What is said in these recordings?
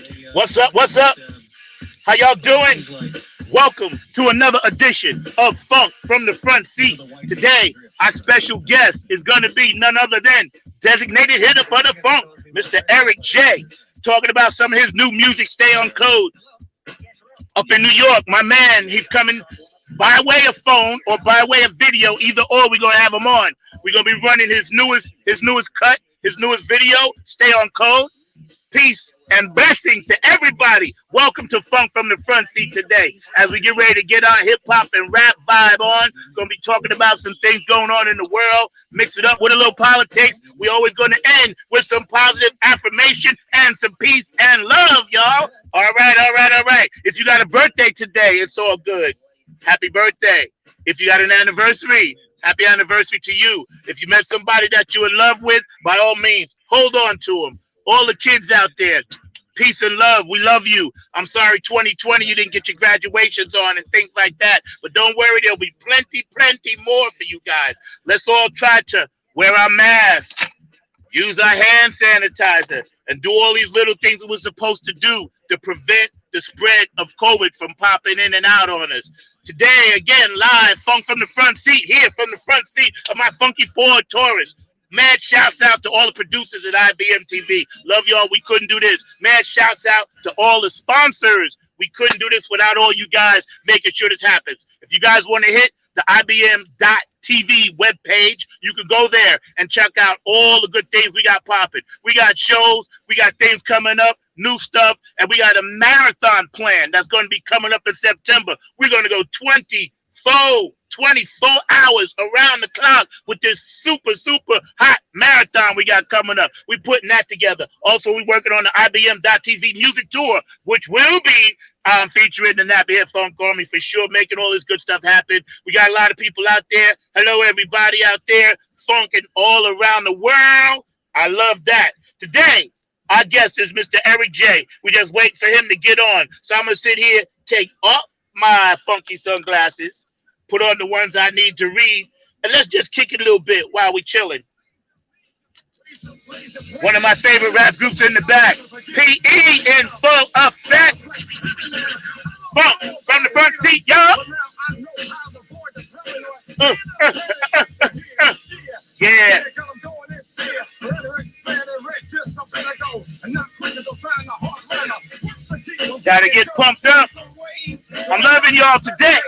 What's up? What's up? How y'all doing? Welcome to another edition of Funk from the Front Seat. Today, our special guest is going to be none other than designated hitter for the Funk, Mr. Eric J. Talking about some of his new music, Stay on Code, up in New York. My man, he's coming by way of phone or by way of video. Either or, we're going to have him on. We're going to be running his newest cut, his newest video, Stay on Code. Peace and blessings to everybody. Welcome to Funk from the Front Seat today. As we get ready to get our hip hop and rap vibe on, going to be talking about some things going on in the world, mix it up with a little politics. We always going to end with some positive affirmation and some peace and love, y'all. All right. If you got a birthday today, it's all good. Happy birthday. If you got an anniversary, happy anniversary to you. If you met somebody that you're in love with, by all means, hold on to them. All the kids out there, peace and love. We love you. I'm sorry, 2020, you didn't get your graduations on and things like that. But don't worry, there'll be plenty more for you guys. Let's all try to wear our masks, use our hand sanitizer, and do all these little things that we're supposed to do to prevent the spread of COVID from popping in and out on us. Today, again, live, Funk from the Front Seat, here from the front seat of my funky Ford Taurus. Mad shouts out to all the producers at IBM TV. Love y'all. We couldn't do this. Mad shouts out to all the sponsors. We couldn't do this without all you guys making sure this happens. If you guys want to hit the IBM.TV webpage, you can go there and check out all the good things we got popping. We got shows. We got things coming up, new stuff, and we got a marathon plan that's going to be coming up in September. We're going to go 24 hours around the clock with this super hot marathon we got coming up. We're putting that together. Also, we're working on the IBM.TV music tour, which will be featuring the Nappy Head Funk Army for sure, making all this good stuff happen. We got a lot of people out there. Hello, everybody out there, funking all around the world. I love that. Today, our guest is Mr. Eric J. We just wait for him to get on. So I'm going to sit here, take off my funky sunglasses, put on the ones I need to read, and let's just kick it a little bit while we chilling. One of my favorite rap groups in the back, PE in full effect. Funk from the front seat, y'all. Yeah. Gotta get pumped up. I'm loving y'all today.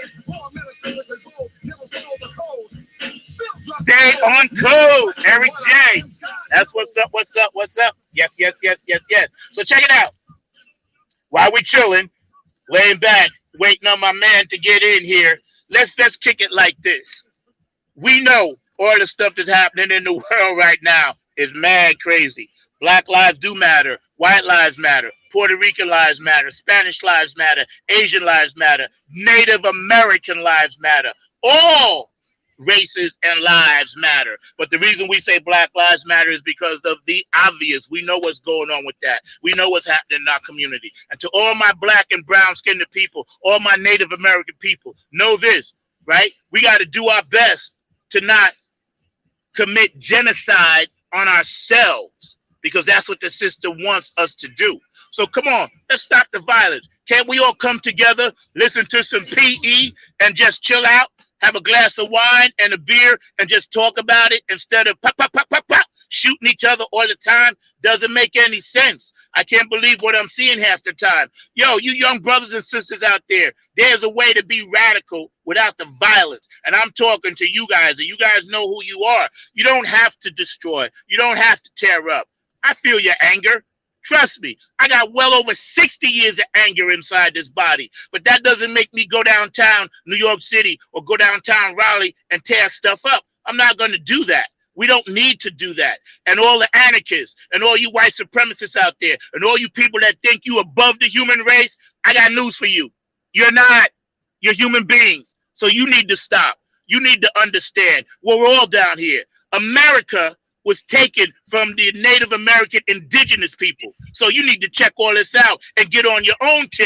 Stay on code, Eric J. That's what's up. Yes. So check it out. While we chilling, laying back, waiting on my man to get in here, let's kick it like this. We know all the stuff that's happening in the world right now is mad crazy. Black lives do matter. White lives matter. Puerto Rican lives matter. Spanish lives matter. Asian lives matter. Native American lives matter. All races and lives matter. But the reason we say Black Lives Matter is because of the obvious. We know what's going on with that. We know what's happening in our community. And to all my black and brown skinned people, all my Native American people, know this, right? We got to do our best to not commit genocide on ourselves, because that's what the system wants us to do. So come on, let's stop the violence. Can't we all come together, listen to some PE, and just chill out? Have a glass of wine and a beer and just talk about it instead of pop, shooting each other all the time? Doesn't make any sense. I can't believe what I'm seeing half the time. Yo, you young brothers and sisters out there, there's a way to be radical without the violence. And I'm talking to you guys, and you guys know who you are. You don't have to destroy. You don't have to tear up. I feel your anger. Trust me, I got well over 60 years of anger inside this body, but that doesn't make me go downtown New York City or go downtown Raleigh and tear stuff up. I'm not going to do that. We don't need to do that. And all the anarchists and all you white supremacists out there and all you people that think you above the human race, I got news for you. You're not. You're human beings. So you need to stop. You need to understand. We're all down here. America was taken from the Native American indigenous people. So you need to check all this out and get on your own tip.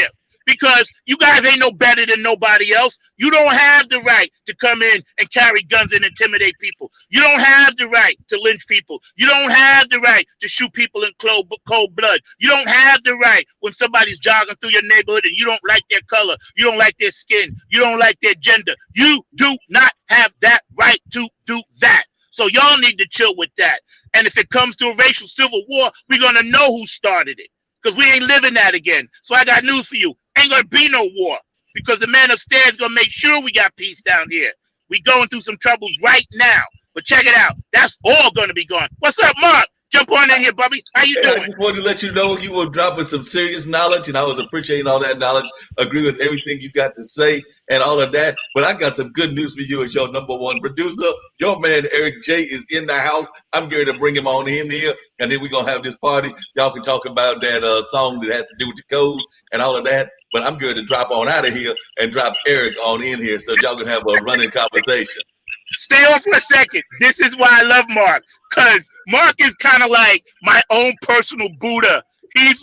because you guys ain't no better than nobody else. You don't have the right to come in and carry guns and intimidate people. You don't have the right to lynch people. You don't have the right to shoot people in cold blood. You don't have the right when somebody's jogging through your neighborhood and you don't like their color, you don't like their skin, you don't like their gender. You do not have that right to do that. So y'all need to chill with that. And if it comes to a racial civil war, we're going to know who started it, because we ain't living that again. So I got news for you. Ain't going to be no war, because the man upstairs is going to make sure we got peace down here. We going through some troubles right now. But check it out. That's all going to be gone. What's up, Mark? Jump on in here, Bubby. How you doing? I just wanted to let you know you were dropping some serious knowledge, and I was appreciating all that knowledge. Agree with everything you got to say and all of that. But I got some good news for you as your number one producer. Your man, Eric J, is in the house. I'm going to bring him on in here, and then we're going to have this party. Y'all can talk about that song that has to do with the code and all of that. But I'm going to drop on out of here and drop Eric on in here so y'all can have a running conversation. Stay on for a second. This is why I love Mark, because Mark is kind of like my own personal Buddha. He's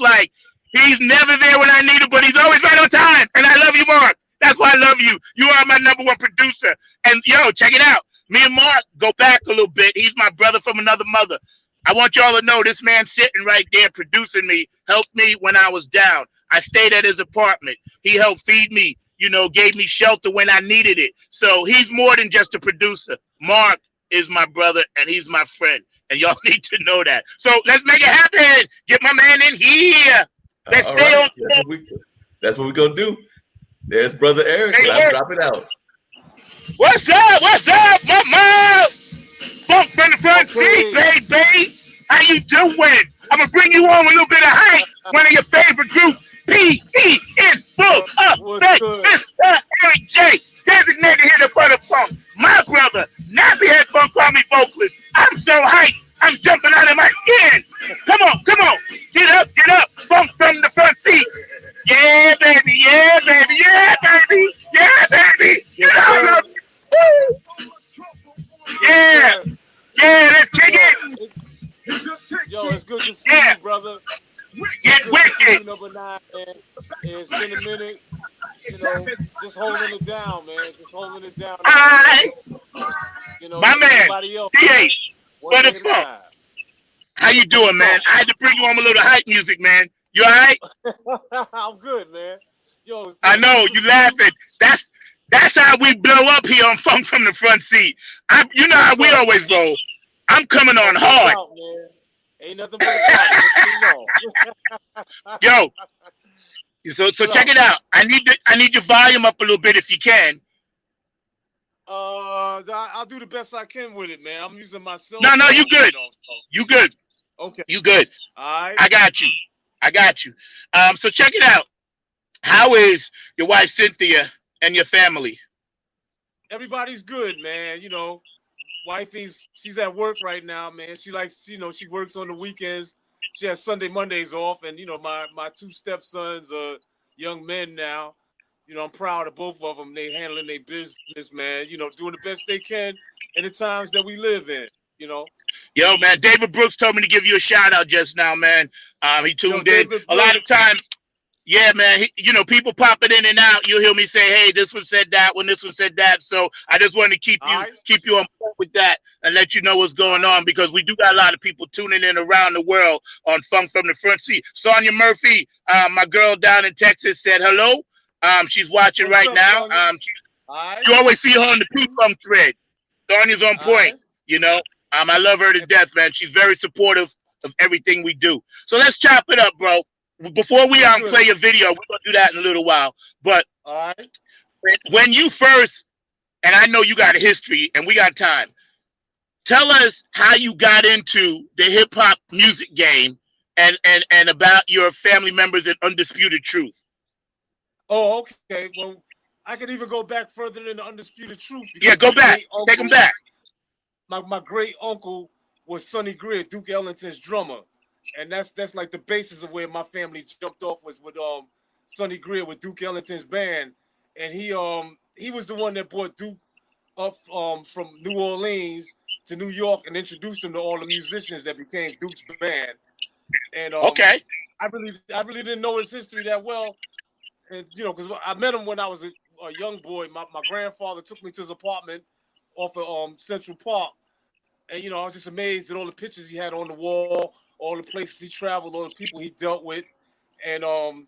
never there when I need him, but he's always right on time. And I love you, Mark. That's why I love you. You are my number one producer. And yo, check it out. Me and Mark go back a little bit. He's my brother from another mother. I want y'all to know this man sitting right there producing me helped me when I was down. I stayed at his apartment. He helped feed me. You know, gave me shelter when I needed it. So he's more than just a producer. Mark is my brother, and he's my friend. And y'all need to know that. So let's make it happen. Get my man in here. Let's stay on. That's what we're going to do. There's Brother Eric. Hey, I'm dropping out. What's up? What's up, my mom? Funk from the front seat, baby. How you doing? I'm going to bring you on a little bit of hype. One of your favorite groups. P.E. in full effect, Mr. Eric J, designated hitter for the funk. My brother, Nappyhead Funk, call me vocalist. I'm so hyped, I'm jumping out of my skin. Come on, get up, funk from the front seat. Yeah, baby, yeah, baby, yeah, baby, yeah, baby. Yes, yeah, let's kick it. Yo, it's good to see you, brother. Get wicked. Number 9, man. It's been a minute, you know, just holding it down, man. Just holding it down. You know, my man, D8, for the funk. How you doing, man? I had to bring you on a little hype music, man. You all right? I'm good, man. Yo, I know you laughing. That's how we blow up here on Funk from the Front Seat. You know how we always roll. I'm coming on hard. Out, man. Ain't nothing but a Yo, so check it out. I need your volume up a little bit if you can. I'll do the best I can with it, man. I'm using my cell. No, you good. You good. Okay. You good. All right. I got you. So check it out. How is your wife Cynthia and your family? Everybody's good, man. You know, she's at work right now, man. She likes, you know, she works on the weekends. She has Sunday, Mondays off, and you know, my 2 stepsons are young men now. You know, I'm proud of both of them. They handling their business, man. You know, doing the best they can in the times that we live in. You know. Yo, man, David Brooks told me to give you a shout out just now, man. He tuned in. A lot of times. Yeah, man. You know, people popping in and out. You'll hear me say, "Hey, this one said that one. This one said that." So I just want to keep you on point with that and let you know what's going on, because we do got a lot of people tuning in around the world on Funk from the Front Seat. Sonia Murphy, my girl down in Texas, said hello. She's watching right now. You always see her on the P-Funk thread. Sonia's on point. You know, I love her to death, man. She's very supportive of everything we do. So let's chop it up, bro. Before we play your video, we're going to do that in a little while. But when you first, and I know you got a history and we got time, tell us how you got into the hip-hop music game and about your family members in Undisputed Truth. Oh, okay. Well, I could even go back further than the Undisputed Truth. Yeah, go back. Take them back. My great uncle was Sonny Greer, Duke Ellington's drummer. And that's like the basis of where my family jumped off, was with Sonny Greer with Duke Ellington's band. And he was the one that brought Duke up from New Orleans to New York and introduced him to all the musicians that became Duke's band. And I really didn't know his history that well and because I met him when I was a young boy. My grandfather took me to his apartment off of Central Park, and I was just amazed at all the pictures he had on the wall, all the places he traveled, all the people he dealt with, and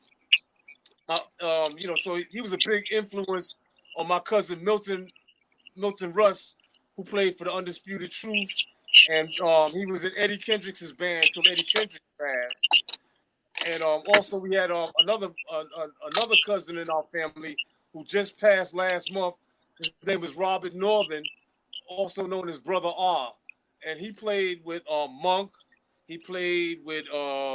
so he was a big influence on my cousin Milton Russ, who played for the Undisputed Truth, and he was in Eddie Kendricks' band till Eddie Kendricks passed. And also we had another cousin in our family who just passed last month. His name was Robert Northern, also known as Brother R. And he played with Monk. He played with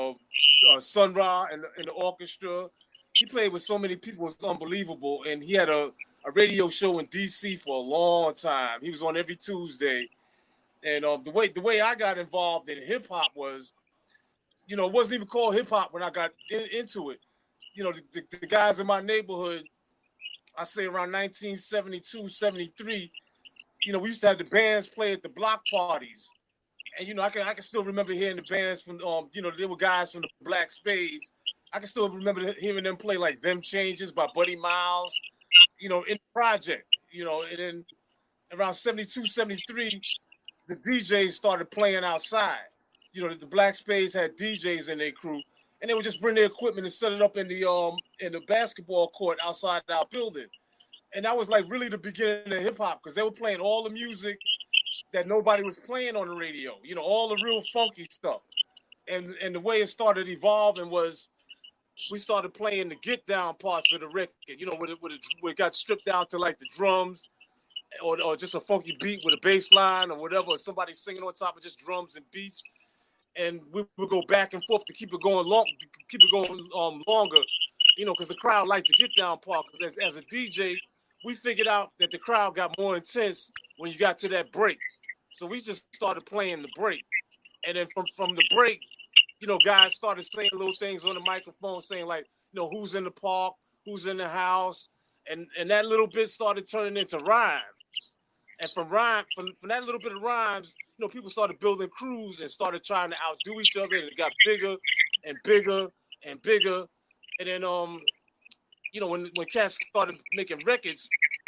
Sun Ra in the orchestra. He played with so many people. It was unbelievable. And he had a radio show in D.C. for a long time. He was on every Tuesday. And the way I got involved in hip hop was, it wasn't even called hip hop when I got into it. The guys in my neighborhood, I say around 1972, 73, we used to have the bands play at the block parties. And, I can still remember hearing the bands from, there were guys from the Black Spades. I can still remember hearing them play like Them Changes by Buddy Miles, in the project, and then around 72, 73, the DJs started playing outside. The Black Spades had DJs in their crew, and they would just bring their equipment and set it up in the basketball court outside our building. And that was like really the beginning of hip hop, because they were playing all the music that nobody was playing on the radio, all the real funky stuff. And the way it started evolving was we started playing the get down parts of the record, where it got stripped down to like the drums or just a funky beat with a bass line or whatever, or somebody singing on top of just drums and beats. And we would go back and forth to keep it going longer, because the crowd liked the get down part. Because as a DJ, we figured out that the crowd got more intense when you got to that break. So we just started playing the break. And then from the break, guys started saying little things on the microphone, saying like, who's in the park, who's in the house. And that little bit started turning into rhymes. And from that little bit of rhymes, people started building crews and started trying to outdo each other, and it got bigger and bigger and bigger. And then, when cats started making records,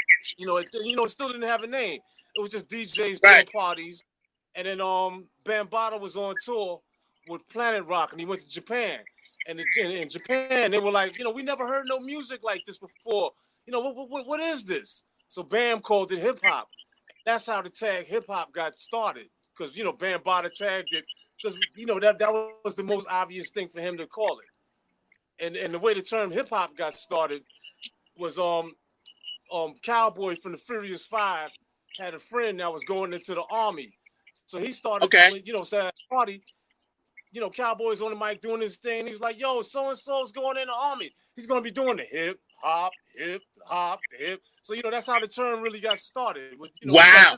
it still didn't have a name. It was just DJs doing parties. And then Bambaataa was on tour with Planet Rock, and he went to Japan. And in Japan, they were like, we never heard no music like this before. What is this? So Bam called it hip hop. That's how the tag hip hop got started, because Bambaataa tagged it because that was the most obvious thing for him to call it. And the way the term hip hop got started was Cowboy from the Furious Five had a friend that was going into the army, so he started saying party. Cowboy's on the mic doing his thing. He's like, "Yo, so and so's going in the army. He's gonna be doing the hip hop, the hip." So that's how the term really got started. Wow.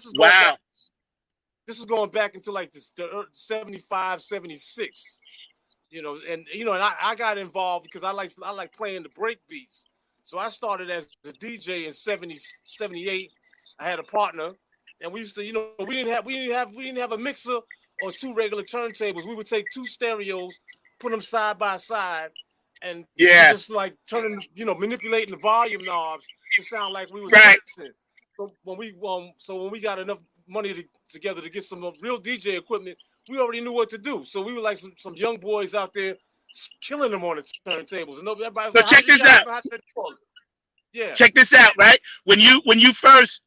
This is going back into like the 75, 76. And I got involved because I like playing the break beats. So I started as a DJ in 78. I had a partner, and we used to, we didn't have a mixer or two regular turntables. We would take two stereos, put them side by side, and just like turning, manipulating the volume knobs to sound like we was mixing. So when we got enough money together to get some real DJ equipment, we already knew what to do. So we were like some young boys out there killing them on the turntables. And everybody was so like, check this out. Yeah. Check this out, right? When you first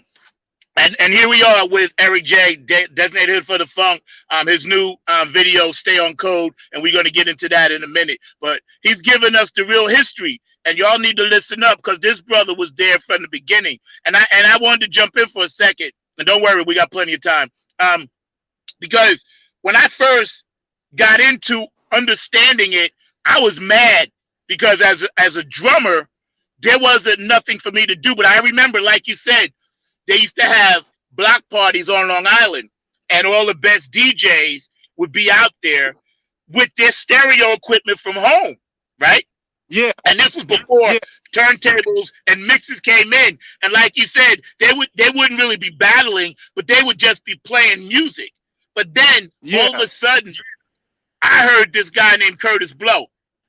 and here we are with Eric J, Designated Hood for the Funk, his new video, Stay on Code, and we're going to get into that in a minute. But he's giving us the real history, and y'all need to listen up, because this brother was there from the beginning. And I wanted to jump in for a second, and don't worry, we got plenty of time. Because when I first got into understanding it, I was mad, because as a drummer, there wasn't nothing for me to do. But I remember, like you said, they used to have block parties on Long Island, and all the best DJs would be out there with their stereo equipment from home, right? Yeah. And this was before turntables and mixes came in. And like you said, they wouldn't really be battling, but they would just be playing music. But then all of a sudden, I heard this guy named Kurtis Blow.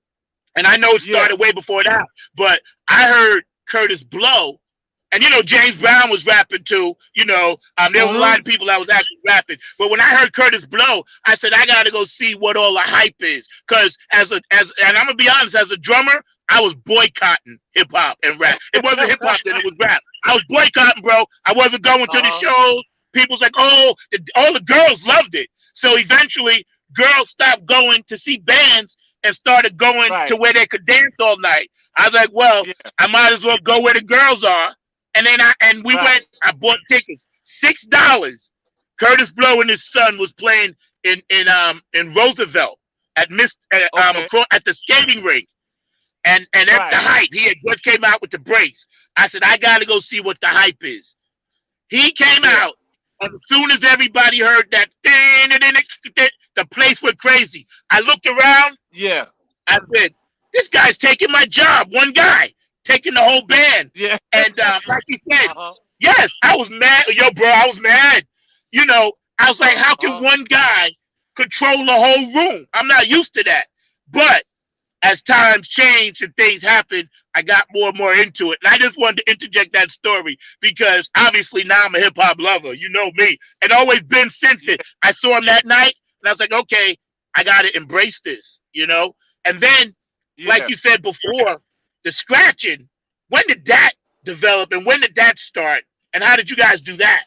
And I know it started way before that, but I heard Curtis Blow. And, James Brown was rapping too. There was a lot of people that was actually rapping. But when I heard Curtis Blow, I said, I got to go see what all the hype is. Because and I'm going to be honest, as a drummer, I was boycotting hip hop and rap. It wasn't hip hop then, it was rap. I was boycotting, bro. I wasn't going to the shows. People was like, all the girls loved it. So eventually, girls stopped going to see bands and started going to where they could dance all night. I was like, well, I might as well go where the girls are. And then we went. I bought tickets, $6. Curtis Blow and his son was playing in Roosevelt at the skating rink, and at the hype. He had just came out with the breaks. I said, I got to go see what the hype is. He came out, and as soon as everybody heard that, the place went crazy. I looked around. Yeah, I said, this guy's taking my job. One guy. Taking the whole band. Yeah. And like you said, yes, I was mad. Yo, bro, I was mad. I was like, how can one guy control the whole room? I'm not used to that. But as times change and things happen, I got more and more into it. And I just wanted to interject that story because obviously now I'm a hip hop lover. You know me. And always been since then. I saw him that night and I was like, okay, I got to embrace this, And then, like you said before, the scratching, when did that develop and when did that start? And how did you guys do that?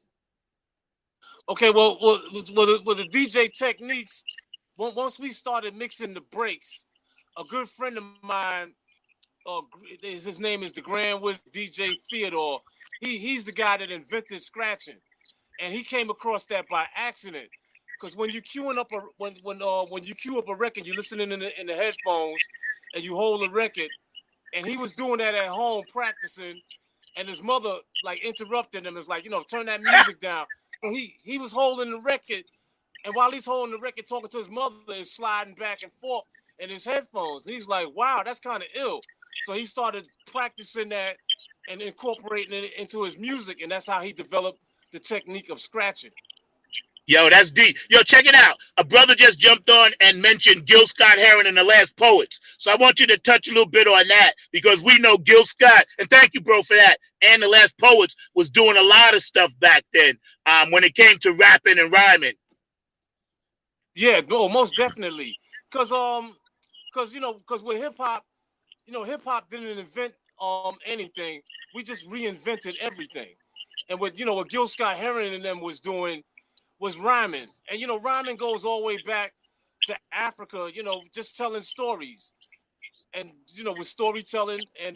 Okay, well, the DJ techniques, once we started mixing the breaks, a good friend of mine, his name is the Grand Wizard DJ Theodore. He's the guy that invented scratching. And he came across that by accident. Because when you queuing up when you queue up a record, you're listening in the headphones and you hold a record. And he was doing that at home practicing, and his mother interrupted him. It's like, turn that music down. So he was holding the record, and while he's holding the record, talking to his mother, is sliding back and forth in his headphones. And he's like, wow, that's kind of ill. So he started practicing that and incorporating it into his music, and that's how he developed the technique of scratching. Yo, that's deep. Yo, check it out. A brother just jumped on and mentioned Gil Scott-Heron and the Last Poets. So I want you to touch a little bit on that because we know Gil Scott, and thank you, bro, for that, and the Last Poets was doing a lot of stuff back then when it came to rapping and rhyming. Yeah, no, most definitely. Because with hip-hop, hip-hop didn't invent anything. We just reinvented everything. And what Gil Scott-Heron and them was doing was rhyming. And, rhyming goes all the way back to Africa, just telling stories. And, with storytelling and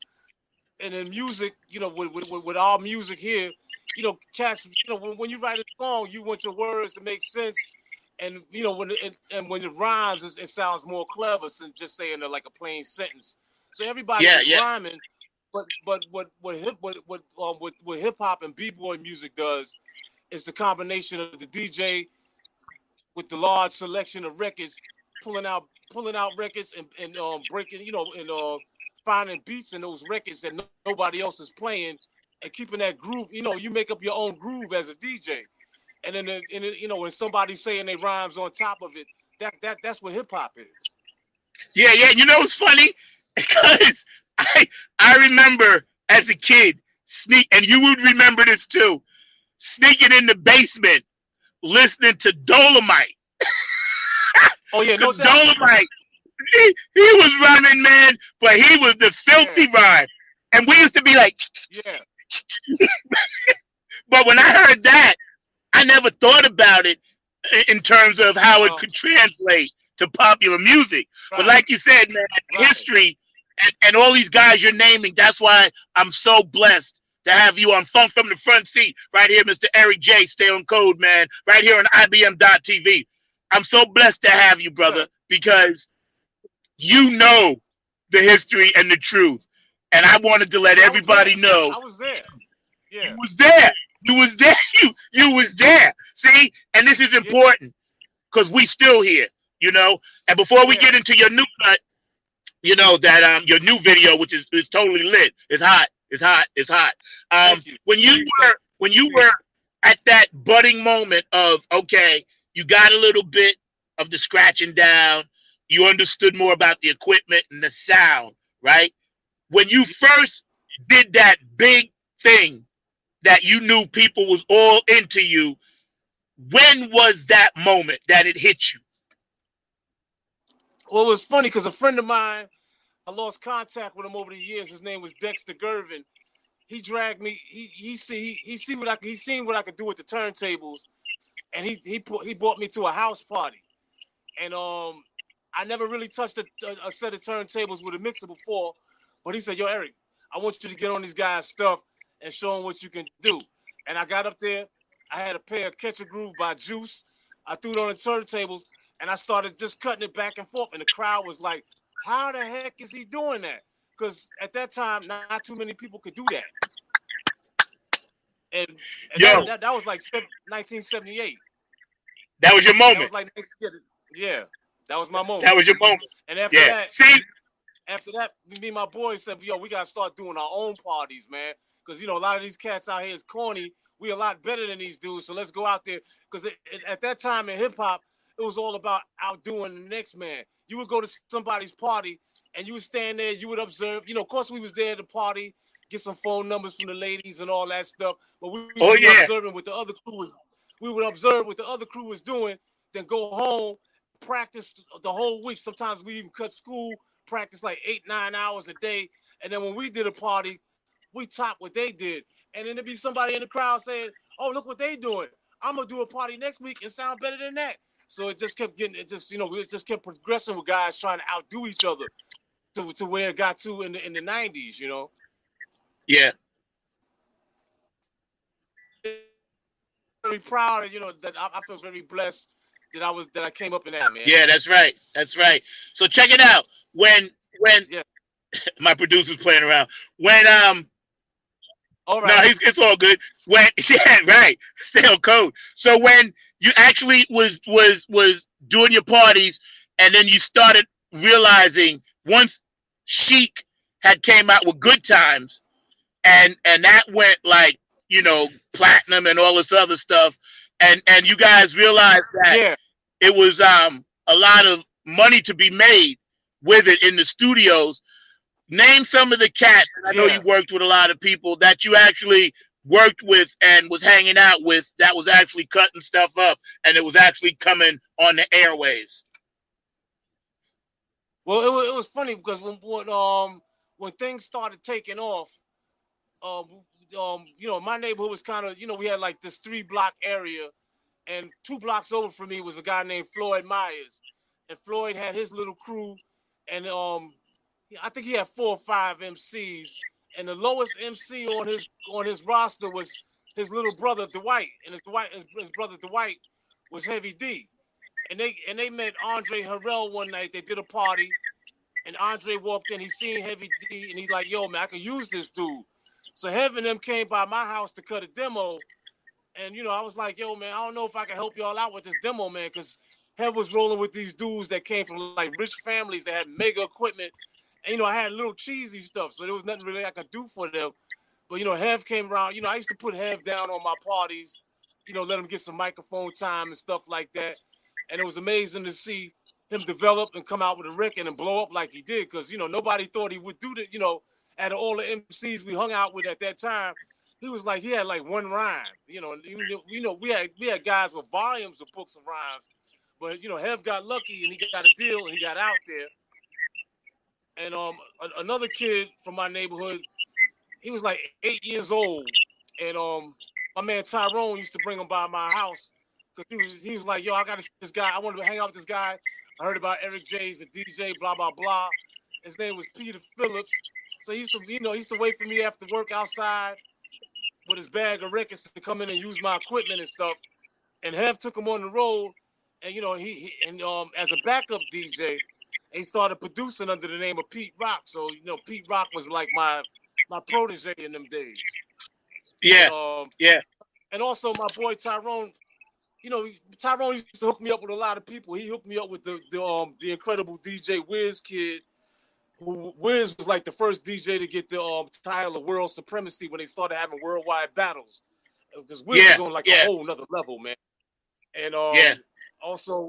in music, with our music here, cats, when you write a song, you want your words to make sense. And, when it rhymes, it sounds more clever than just saying like a plain sentence. So everybody is rhyming. But what hip hop and b-boy music does is the combination of the DJ with the large selection of records, pulling out records and breaking, and finding beats in those records that nobody else is playing, and keeping that groove. You make up your own groove as a DJ, and then when somebody's saying they rhymes on top of it, that's what hip hop is. Yeah. It's funny because I remember as a kid and you would remember this too. Sneaking in the basement, listening to Dolomite. Oh yeah, no doubt. Dolomite. He was rhyming, man, but he was the filthy rhyme, and we used to be like, But when I heard that, I never thought about it in terms of how it could translate to popular music. But like you said, man, history and all these guys you're naming. That's why I'm so blessed to have you on Funk from the Front Seat right here, Mr. Eric J. Stay on code, man. Right here on IBM.TV. I'm so blessed to have you, brother, because you know the history and the truth. And I wanted to let everybody know. I was there. Yeah. You was there. You was there. See? And this is important because we still here, And before we get into your new cut, that your new video, which is totally lit. It's hot. When you were at that budding moment of, okay, you got a little bit of the scratching down, You understood more about the equipment and the sound, right? When you first did that big thing that you knew people was all into you, when was that moment that it hit you? Well, it was funny because a friend of mine, I lost contact with him over the years. His name was Dexter Gervin. He dragged me. He seen what I could do with the turntables, and he brought me to a house party, and I never really touched a set of turntables with a mixer before, but he said, "Yo, Eric, I want you to get on these guys' stuff and show them what you can do." And I got up there. I had a pair of Catch a Groove by Juice. I threw it on the turntables, and I started just cutting it back and forth, and the crowd was like, "How the heck is he doing that?" Because at that time, not too many people could do that. And that was like 1978. That was your moment. That was like, yeah, that was my moment. That was your moment. And after that, me and my boys said, "Yo, we gotta start doing our own parties, man. Because a lot of these cats out here is corny. We a lot better than these dudes. So let's go out there." Because at that time in hip hop, it was all about outdoing the next man. You would go to somebody's party and you would stand there. You would observe. Of course, we was there at the party, get some phone numbers from the ladies and all that stuff. But we would be observing what the other crew was. We would observe what the other crew was doing, then go home, practice the whole week. Sometimes we even cut school, practice like 8-9 hours a day. And then when we did a party, we topped what they did. And then there'd be somebody in the crowd saying, "Oh, look what they doing. I'm gonna do a party next week and sound better than that." So it just kept it just kept progressing with guys trying to outdo each other to where it got to in the 90s, Yeah. Very proud of, that I feel very blessed that I came up in that, man. Yeah, that's right. That's right. So check it out. When my producer's playing around. When all right. No, it's all good. When right. Stay on code. So when you actually was doing your parties and then you started realizing once Chic had came out with Good Times and that went like, platinum and all this other stuff, and you guys realized that it was a lot of money to be made with it in the studios. Name some of the cats. I know you worked with a lot of people that you actually worked with and was hanging out with that was actually cutting stuff up and it was actually coming on the airways. Well, it was funny because when things started taking off, my neighborhood was kind of, we had like this 3-block area, and 2 blocks over from me was a guy named Floyd Myers, and Floyd had his little crew, and I think he had 4 or 5 MCs, and the lowest MC on his roster was his little brother Dwight, and his brother Dwight was Heavy D, and they met Andre Harrell one night. They did a party, and Andre walked in. He seen Heavy D, and he's like, "Yo, man, I could use this dude." So Hev and them came by my house to cut a demo, and I was like, "Yo, man, I don't know if I can help y'all out with this demo, man," because Hev was rolling with these dudes that came from like rich families that had mega equipment. And, I had little cheesy stuff, so there was nothing really I could do for them. But, Hev came around. I used to put Hev down on my parties, let him get some microphone time and stuff like that. And it was amazing to see him develop and come out with a record and blow up like he did because, nobody thought he would do that. Out of all the MCs we hung out with at that time, he had like one rhyme. We had guys with volumes of books of rhymes. But, Hev got lucky and he got a deal and he got out there. And another kid from my neighborhood, he was like 8 years old, and my man Tyrone used to bring him by my house because he was like, "Yo, I got to see this guy. I wanted to hang out with this guy. I heard about Eric J. He's a DJ, blah blah blah." His name was Peter Phillips. So he used to wait for me after work outside with his bag of records to come in and use my equipment and stuff. And Hev took him on the road, and he as a backup DJ. He started producing under the name of Pete Rock. So, Pete Rock was like my protege in them days. Yeah. And, And also my boy Tyrone, Tyrone used to hook me up with a lot of people. He hooked me up with the incredible DJ Wiz Kid. Wiz was like the first DJ to get the title of World Supremacy when they started having worldwide battles. Because Wiz was on like a whole nother level, man. And also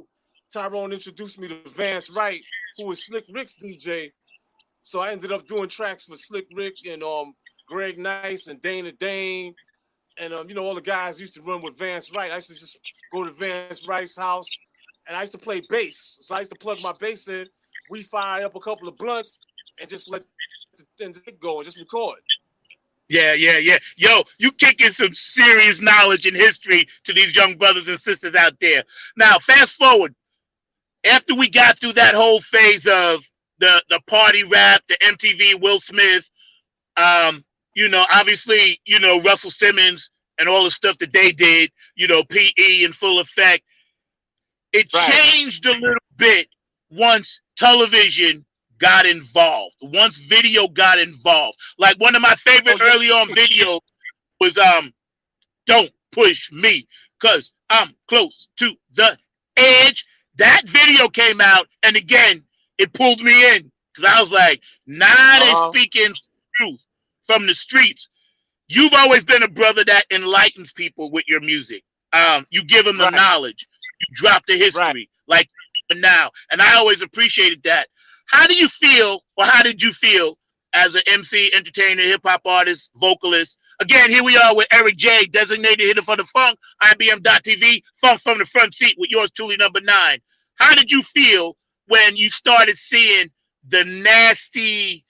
Tyrone introduced me to Vance Wright, who was Slick Rick's DJ. So I ended up doing tracks for Slick Rick and Greg Nice and Dana Dane. And, all the guys used to run with Vance Wright. I used to just go to Vance Wright's house, and I used to play bass. So I used to plug my bass in. We fire up a couple of blunts and just let the go and just record. Yeah. Yo, you kicking some serious knowledge and history to these young brothers and sisters out there. Now, fast forward. After we got through that whole phase of the party rap, the MTV, Will Smith, obviously, Russell Simmons and all the stuff that they did, PE in full effect. It changed a little bit once television got involved, once video got involved. Like one of my favorite early on videos was Don't Push Me, 'Cause I'm Close to the Edge. That video came out, and again, it pulled me in because I was like, they're speaking truth from the streets. You've always been a brother that enlightens people with your music. You give them the knowledge. You drop the history like now. And I always appreciated that. How do you feel, or how did you feel as an MC, entertainer, hip-hop artist, vocalist? Again, here we are with Eric J, designated hitter for the Funk, IBM.TV, Funk from the Front Seat with yours truly, number 9. How did you feel when you started seeing the nasty,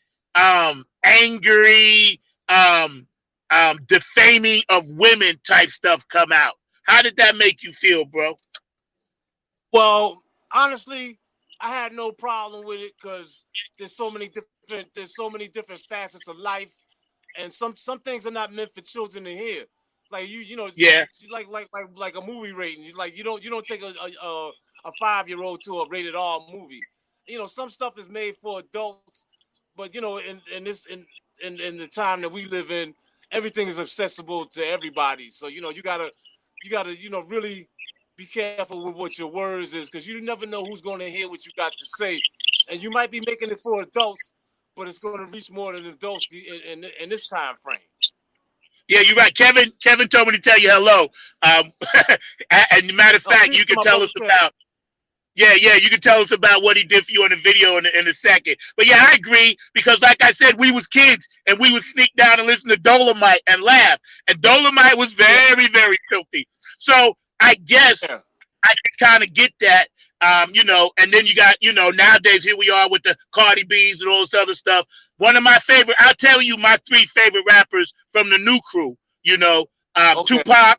angry, defaming of women type stuff come out? How did that make you feel, bro? Well, honestly, I had no problem with it because there's so many different facets of life, and some things are not meant for children to hear. Like like a movie rating. You don't take a 5-year-old to a rated R movie. Some stuff is made for adults, but in the time that we live in, everything is accessible to everybody. So you gotta really be careful with what your words is, because you never know who's going to hear what you got to say, and you might be making it for adults, but it's going to reach more than adults in this time frame. Yeah, you're right. Kevin told me to tell you hello. And matter of fact, you can tell us about. Yeah, you can tell us about what he did for you in the video in a second. But yeah, I agree, because like I said, we was kids and we would sneak down and listen to Dolomite and laugh. And Dolomite was very, very filthy. So I guess I can kind of get that, and then you got, nowadays here we are with the Cardi B's and all this other stuff. One of my favorite, I'll tell you my 3 favorite rappers from the new crew, Tupac,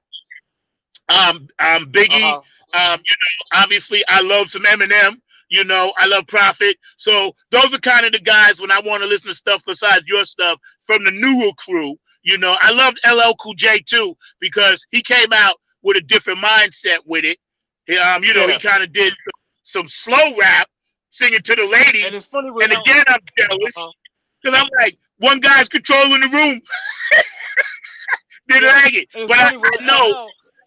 Biggie, obviously I love some Eminem, I love Prophet. So those are kind of the guys when I want to listen to stuff besides your stuff from the newer crew. I loved LL Cool J too, because he came out with a different mindset with it. He kind of did some slow rap, singing to the ladies. And it's funny, and again, I'm jealous because I'm like, one guy's controlling the room. Didn't like it, but I know.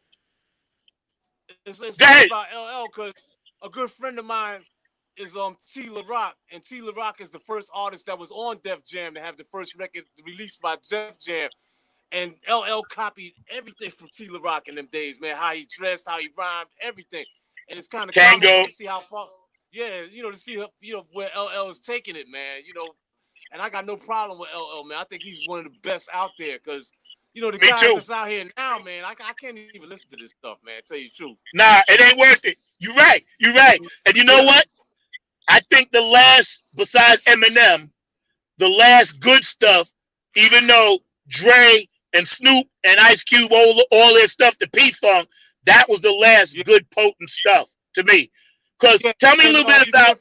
It's funny about LL because a good friend of mine is T. La Rock, and T. La Rock is the first artist that was on Def Jam to have the first record released by Def Jam. And LL copied everything from T. La Rock in them days, man. How he dressed, how he rhymed, everything. And it's kind of cool to see how far, to see where LL is taking it, man. And I got no problem with LL, man. I think he's one of the best out there, because the guys that's out here now, man, I can't even listen to this stuff, man. Tell you the truth. Nah, it ain't worth it. You're right. And you know what? I think the last, besides Eminem, the last good stuff, even though Dre and Snoop and Ice Cube, all their stuff, the P-Funk, that was the last good potent stuff to me. Because tell me a little bit about.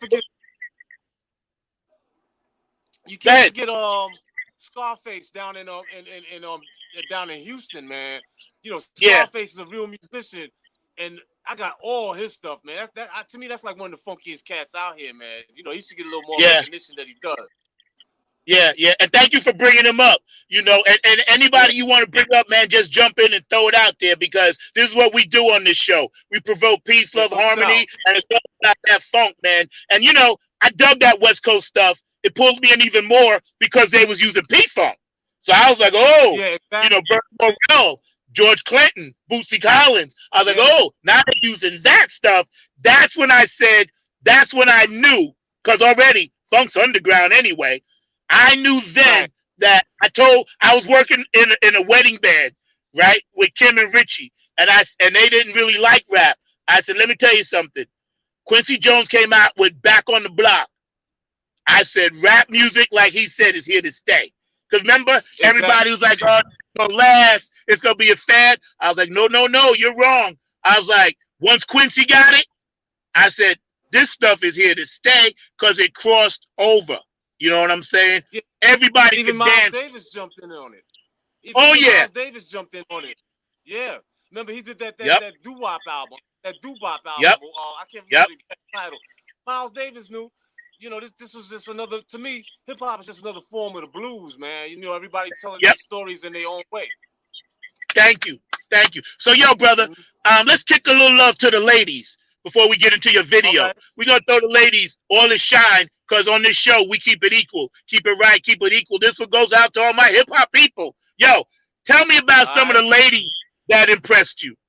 You can't forget Scarface down in Houston, man. Scarface is a real musician, and I got all his stuff, man. To me, that's like one of the funkiest cats out here, man. He should get a little more recognition than he does. Yeah, and thank you for bringing him up. And anybody you want to bring up, man, just jump in and throw it out there, because this is what we do on this show. We provoke peace, love, harmony, and it's all about that funk, man. And I dug that West Coast stuff. It pulled me in even more because they was using P-Funk. So I was like, Bert Morrell, George Clinton, Bootsy Collins. I was like, oh, now they're using that stuff. That's when I said, that's when I knew, because already funk's underground anyway. I knew then that I was working in a wedding band, right, with Kim and Richie, and they didn't really like rap. I said, let me tell you something. Quincy Jones came out with Back on the Block. I said, rap music, like he said, is here to stay. Because remember, everybody was like, oh, it's gonna last. It's going to be a fad. I was like, no, you're wrong. I was like, once Quincy got it, I said, this stuff is here to stay because it crossed over. You know what I'm saying? Yeah. Everybody even can Miles dance. Davis jumped in on it. Miles Davis jumped in on it. Yeah. Remember, he did that doo-wop album. That doo-bop album. Yep. I can't remember the title. Miles Davis knew. You know, this was just another, to me, hip-hop is just another form of the blues, man. You know, everybody telling their stories in their own way. Thank you. So, yo, brother, let's kick a little love to the ladies before we get into your video. Okay. We're going to throw the ladies all the shine, because on this show, we keep it equal. Keep it right, keep it equal. This one goes out to all my hip-hop people. Yo, tell me about some of the ladies that impressed you.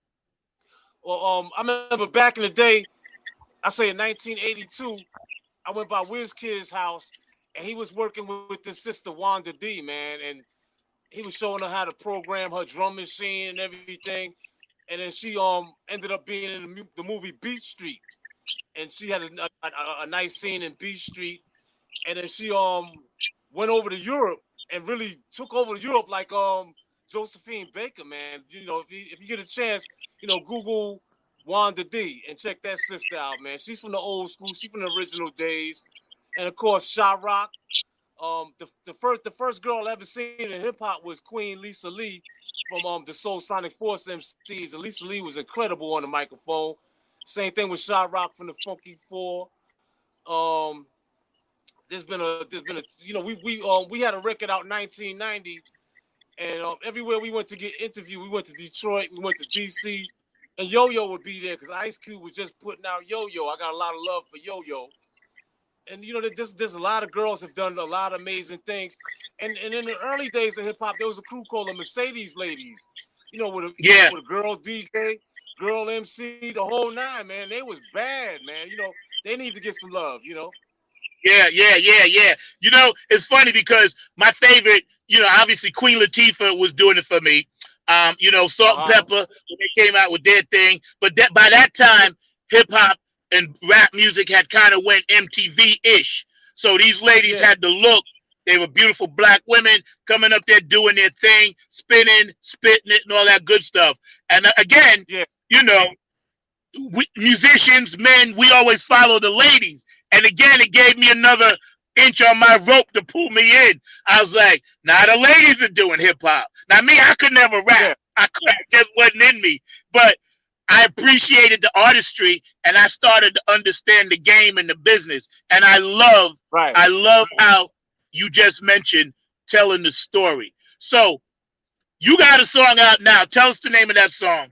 Well, I remember back in the day, I say in 1982, I went by WizKid's house, and he was working with his sister Wanda D, man, and he was showing her how to program her drum machine and everything. And then she ended up being in the movie Beach Street, and she had a nice scene in Beach Street. And then she went over to Europe and really took over Europe like Josephine Baker, man. You know, if you get a chance, you know, Google Wanda D and check that sister out, man. She's from the old school. She's from the original days. And of course, Sha Rock. The first girl I ever seen in hip hop was Queen Lisa Lee from the Soul Sonic Force MCs. And Lisa Lee was incredible on the microphone. Same thing with Sha Rock from the Funky Four. There's been a you know, we had a record out in 1990, and everywhere we went to get interviewed, we went to Detroit, we went to DC, and Yo-Yo would be there because Ice Cube was just putting out Yo-Yo. I got a lot of love for Yo-Yo. And, you know, there's a lot of girls have done a lot of amazing things. And in the early days of hip-hop, there was a crew called the Mercedes Ladies, you know, with a girl DJ, girl MC, the whole nine, man. They was bad, man. You know, they need to get some love, you know. Yeah. You know, it's funny because my favorite, you know, obviously Queen Latifah was doing it for me. You know, Salt and Pepper, when they came out with their thing. But by that time, hip-hop and rap music had kind of went MTV-ish. So these ladies had the look. They were beautiful black women coming up there doing their thing, spinning, spitting it, and all that good stuff. And again, you know, musicians, men, we always follow the ladies. And again, it gave me another inch on my rope to pull me in. I was like, now the ladies are doing hip-hop. Now me, I could never rap. I just wasn't in me. But I appreciated the artistry, and I started to understand the game and the business. And I love how you just mentioned telling the story. So you got a song out now. Tell us the name of that song.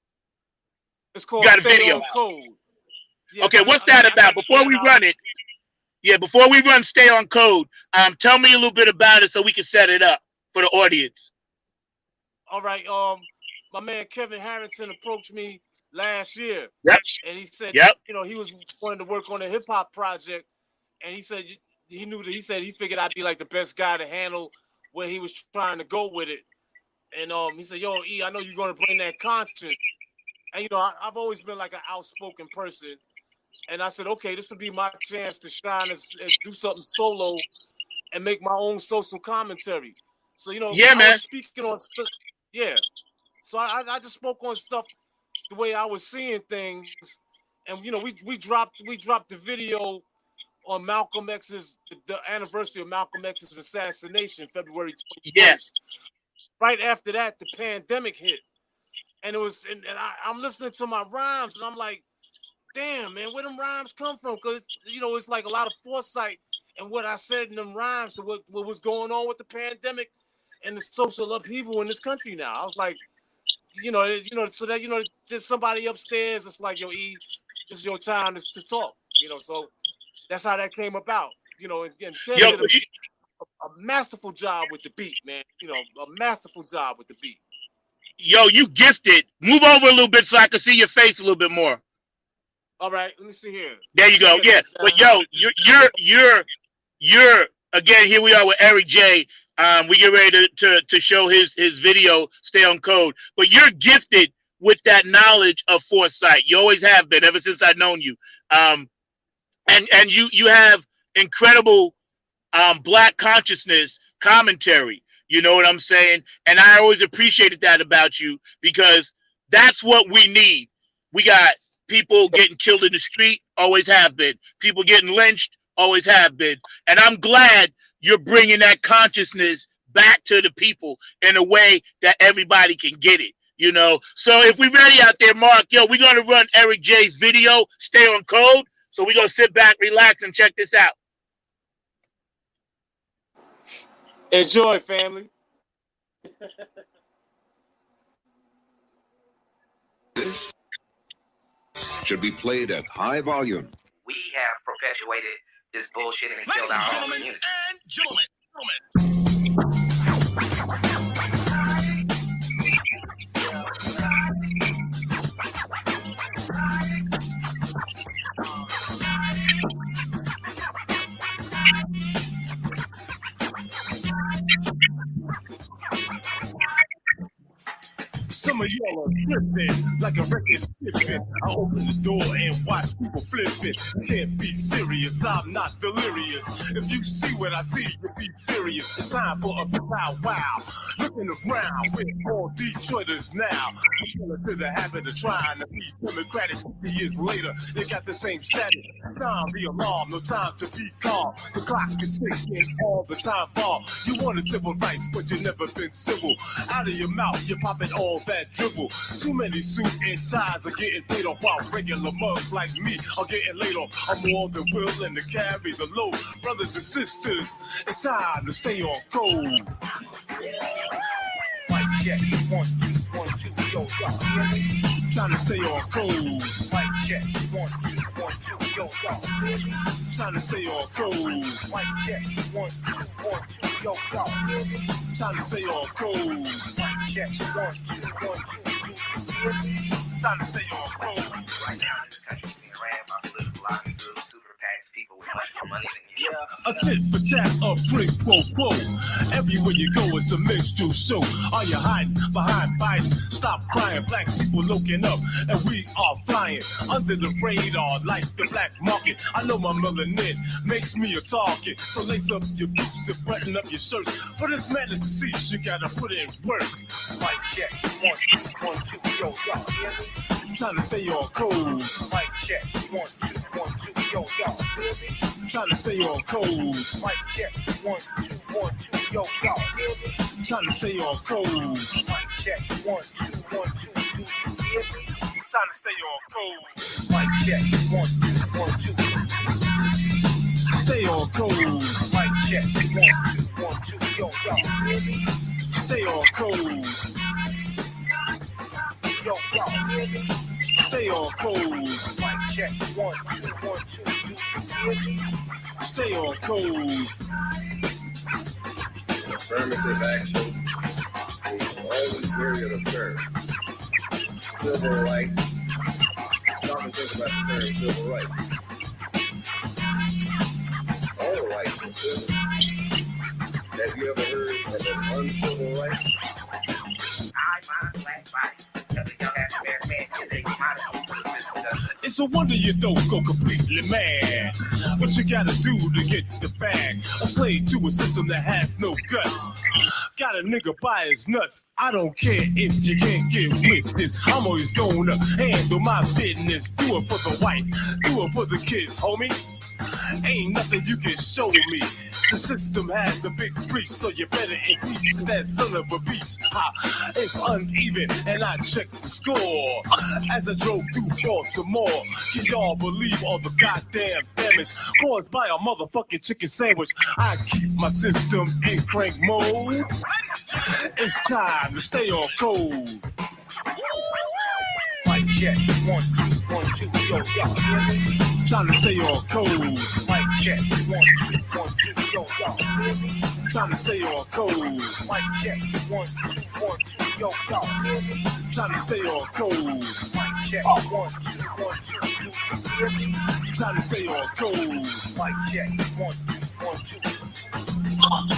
It's called Stay on Code. Yeah, okay, what's that about? Before we run it, before we run Stay on Code, tell me a little bit about it so we can set it up for the audience. All right. My man Kevin Harrison approached me last year, and he said, you know, he was wanting to work on a hip hop project, and he said he figured I'd be like the best guy to handle where he was trying to go with it. And he said, "Yo, E, I know you're going to bring that conscience." And you know, I've always been like an outspoken person, and I said, "Okay, this will be my chance to shine and do something solo and make my own social commentary." So you know, I was speaking on stuff. Yeah. So I just spoke on stuff the way I was seeing things, and you know, we dropped the video on Malcolm X's the anniversary of Malcolm X's assassination, February 21st. Right after that, the pandemic hit, and it was, and I'm listening to my rhymes, and I'm like, damn, man, where them rhymes come from? Because you know, it's like a lot of foresight and what I said in them rhymes to what was going on with the pandemic and the social upheaval in this country now. I was like, you know, so that, you know, there's somebody upstairs. It's like, yo, E, this is your time to talk. You know, so that's how that came about. You know, and Ken did a masterful job with the beat, man. You know, a masterful job with the beat. Yo, you gifted. Move over a little bit so I can see your face a little bit more. All right, let me see here. There you go. Yeah, but yo, you're again. Here we are with Eric J. We get ready to show his video. Stay on code. But you're gifted with that knowledge of foresight. You always have been ever since I've known you. And you have incredible Black consciousness commentary. You know what I'm saying? And I always appreciated that about you, because that's what we need. We got people getting killed in the street, always have been. People getting lynched, always have been. And I'm glad you're bringing that consciousness back to the people in a way that everybody can get it. You know, so if we're ready out there, Mark, yo, we're going to run Eric J's video, Stay on Code. So we're going to sit back, relax, and check this out. Enjoy, family. This should be played at high volume. We have perpetuated this bullshit and killed our own community. Gentlemen. Some of y'all are tripping like a record skipping. I open the door and watch people flipping. Can't be serious, I'm not delirious. If you see what I see, you be furious. It's time for a wow. Looking around with all Detroiters now. To the habit of trying to be democratic 50 years later. They got the same status. Time the alarm, no time to be calm. The clock is ticking all the time bomb. You wanted civil rights, but you never been civil. Out of your mouth, you're popping all that dribble. Too many suit and ties are getting paid off, while regular mugs like me are getting laid off. I'm more than willing to carry the load. Brothers and sisters, it's time to stay on code. Mic check, 1, 2, 1, 2, yo, y'all. Trying to stay on code. Mic check, 1, 2, 1, 2, yo, y'all. Trying to stay on code. Mic check, 1, 2, 1, 2, yo, y'all. Trying to stay on code. Mic check, 1, 2, 1, 2, trying to stay on code. Right now, this country is being ran by political lobbies, super PACs, people with much more money than you. A tit for tat, a prick quo quo. Everywhere you go, it's a minstrel show. Are you hiding behind Biden? Stop crying, black people looking up, and we are flying under the radar like the black market. I know my melanin makes me a target, so lace up your boots and button up your shirts. For this madness to cease, you gotta put in work. Mic check, 1, 2, 1, 2, yo, y'all. Trying to stay on code. Mic check, 1, 2, 1, 2, yo, y'all. Trying to stay on code. Mic check, 1, 2, 1, 2, yo, y'all. Trying to stay on code. Mic check, 1, 2, 1, 2, trying to stay on code. Mic check, 1, 2, 1, 2. Stay on code. Mic check, 1, 2, 1, 2, yo, y'all. Stay on code. Yo, y'all. Stay on code. Mic check, 1, 2, 1, 2. Stay on code. Affirmative action is always very absurd. Civil rights. Stop and think about the term civil rights. All rights are civil. Have you ever heard of an uncivil right? Black body. Because the young African man is a commodity for the system doesn't. It's a wonder you don't go completely mad. What you gotta do to get the bag? A slave to a system that has no guts. Got a nigga by his nuts. I don't care if you can't get with this. I'm always gonna handle my business. Do it for the wife, do it for the kids, homie. Ain't nothing you can show me. The system has a big breach, so you better impeach that son of a beast. It's uneven, and I checked the score as I drove through Baltimore. Can y'all believe all the goddamn damage caused by a motherfucking chicken sandwich? I keep my system in crank mode. It's time to stay on code. Mic check, 1, 2, 1, 2, yo, y'all. Trying to stay on code. Mic check, 1, 2, 1, 2, yo, y'all. Trying to stay on code. Mic check, 1, 2, 1, 2, yo, yo. Trying to stay on code. Mic check, 1, 2, 1, 2, 3. Trying to stay on code. Mic check, 1, 2, 1, 2.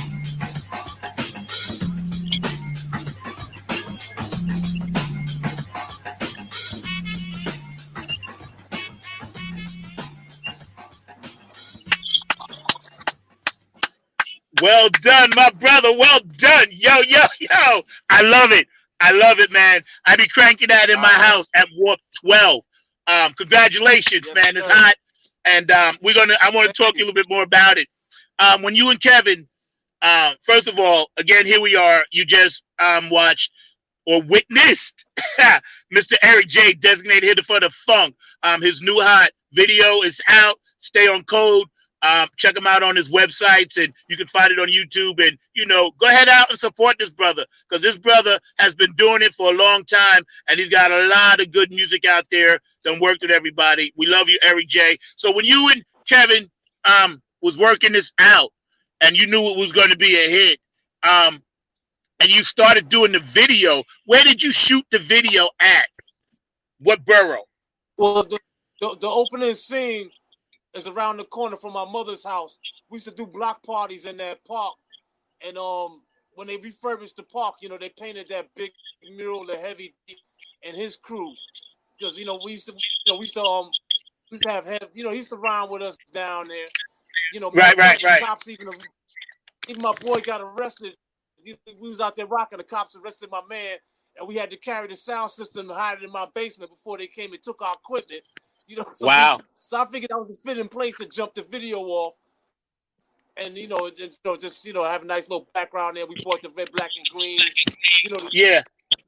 Well done, my brother. Well done. Yo, yo, yo. I love it. I love it, man. I be cranking that in my house at Warp 12. Congratulations, Yes, man. It's sir. hot. And I want to talk to you a little bit more about it. When you and Kevin, first of all, again, here we are. You just watched or witnessed Mr. Eric J, designated hitter for the Funk. His new hot video is out. Stay on code. Check him out on his websites, and you can find it on YouTube. And, go ahead out and support this brother, because this brother has been doing it for a long time, and he's got a lot of good music out there. Done worked with everybody. We love you, Eric J. So when you and Kevin was working this out, and you knew it was going to be a hit, and you started doing the video, where did you shoot the video at? What borough? Well, the opening scene is around the corner from my mother's house. We used to do block parties in that park, and when they refurbished the park, they painted that big mural of Heavy D and his crew, because we used to have he used to rhyme with us down there. Right. Cops even my boy got arrested. We was out there rocking. The cops arrested my man, and we had to carry the sound system and hide it in my basement before they came and took our equipment. Wow. So I figured that was a fitting place to jump the video off, and just have a nice little background there. We bought the red, black, and green. Yeah.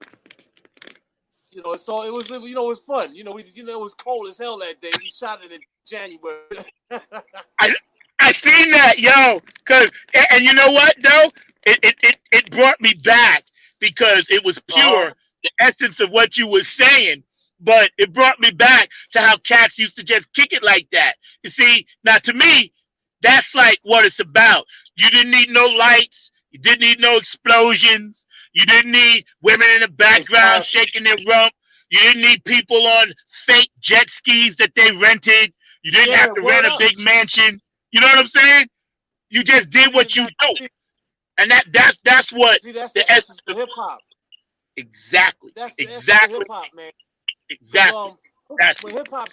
So it was it was fun. It was cold as hell that day. We shot it in January. I seen that, yo. And you know what though? It brought me back, because it was pure, the essence of what you were saying. But it brought me back to how cats used to just kick it like that. You see, now to me, that's like what it's about. You didn't need no lights. You didn't need no explosions. You didn't need women in the background shaking their rump. You didn't need people on fake jet skis that they rented. You didn't have to rent a big mansion. You know what I'm saying? You just did what you do. And that's what that's the essence of hip hop. Exactly. That's the exactly. essence of hip hop, man. Exactly. When hip hop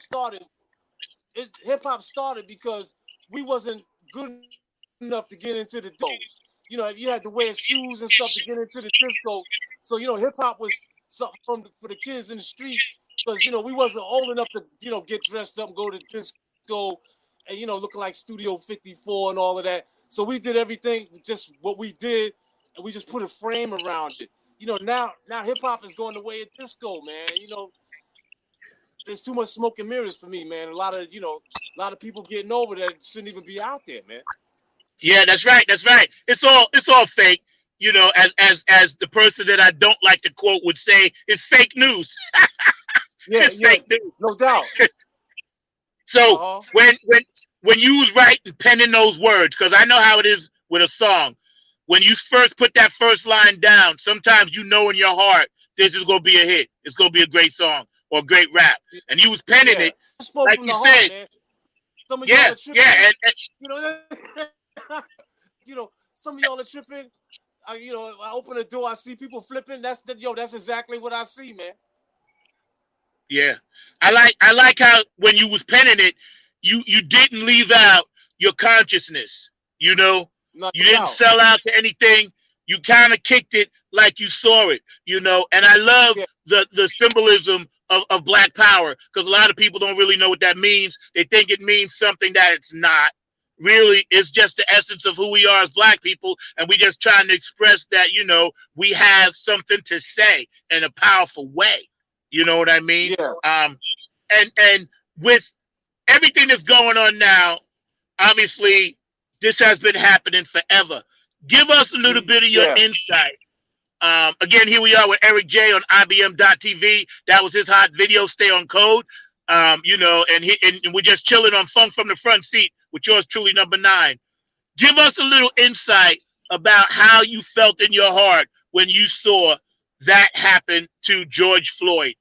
started because we wasn't good enough to get into the doors. You had to wear shoes and stuff to get into the disco. So hip hop was something for the kids in the street, because we wasn't old enough to get dressed up and go to disco and looking like Studio 54 and all of that. So we did everything just what we did, and we just put a frame around it. Now hip hop is going the way of disco, man. There's too much smoke and mirrors for me, man. A lot of people getting over that shouldn't even be out there, man. Yeah, that's right. That's right. It's all fake. As the person that I don't like to quote would say, it's fake news. It's fake news. No doubt. So when you was writing, penning those words, because I know how it is with a song. When you first put that first line down, sometimes in your heart, this is gonna be a hit. It's gonna be a great song or a great rap, and you was penning it, like you said. Man. Some of y'all are tripping. Some of y'all are tripping. I open the door, I see people flipping. That's exactly what I see, man. Yeah, I like how when you was penning it, you didn't leave out your consciousness. You didn't sell out to anything. You kind of kicked it like you saw it. And I love the symbolism of Black Power, because a lot of people don't really know what that means. They think it means something that it's not. Really, it's just the essence of who we are as Black people, and we just trying to express that, we have something to say in a powerful way. You know what I mean? Yeah. And with everything that's going on now, obviously, this has been happening forever. Give us a little bit of your insight. Again, here we are with Eric J on IBM.TV. That was his hot video, Stay on Code. And we're just chilling on Funk from the Front Seat with yours truly, number 9. Give us a little insight about how you felt in your heart when you saw that happen to George Floyd.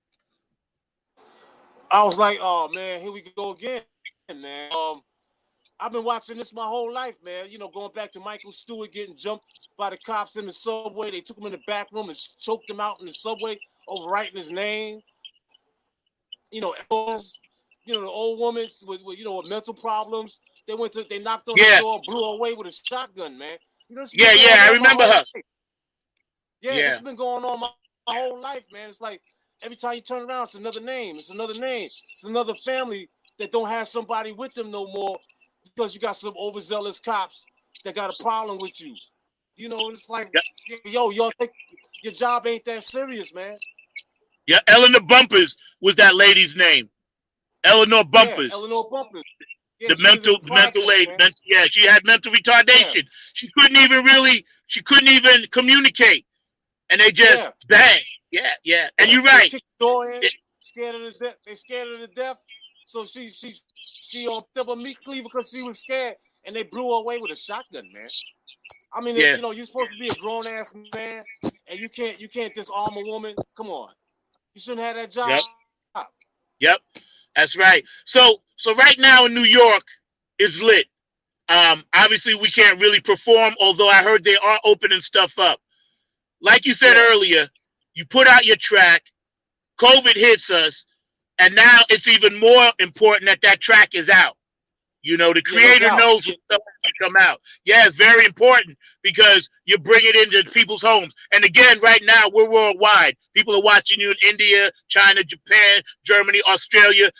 I was like, oh man, here we go again, man. I've been watching this my whole life, man. You know, going back to Michael Stewart getting jumped by the cops in the subway. They took him in the back room and choked him out in the subway over writing his name. You know, the old woman with with mental problems. They knocked on the door, blew her away with a shotgun, man. You know, I remember her. Yeah, this has been going on my whole life, man. It's like every time you turn around, it's another name. It's another name. It's another family that don't have somebody with them no more because you got some overzealous cops that got a problem with you. You know, it's like, y'all think your job ain't that serious, man. Yeah, Eleanor Bumpers was that lady's name. Eleanor Bumpers. Yeah, Eleanor Bumpers. Yeah, the mental lady. She had mental retardation. Yeah. She couldn't even communicate. And they just bang. Yeah. And you're right. They kicked the door in, scared of the death. They scared of the death. So she double meat cleaver because she was scared, and they blew her away with a shotgun, man. I mean, you're supposed to be a grown ass man, and you can't disarm a woman. Come on, you shouldn't have that job. Yep. That's right. So right now in New York is lit. Obviously we can't really perform, although I heard they are opening stuff up. Like you said earlier, you put out your track, COVID hits us, and now it's even more important that track is out. You know, the creator knows when stuff has to come out. Yeah, it's very important because you bring it into people's homes. And again, right now, we're worldwide. People are watching you in India, China, Japan, Germany, Australia.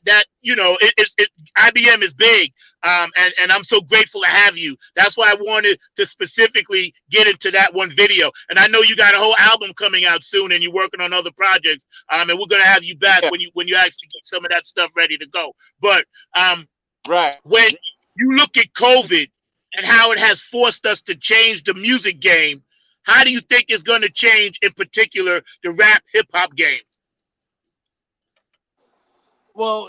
IBM is big. And I'm so grateful to have you. That's why I wanted to specifically get into that one video. And I know you got a whole album coming out soon and you're working on other projects. And we're going to have you back when you actually get some of that stuff ready to go. But, right. When you look at COVID and how it has forced us to change the music game, how do you think it's going to change, in particular, the rap hip hop game? Well,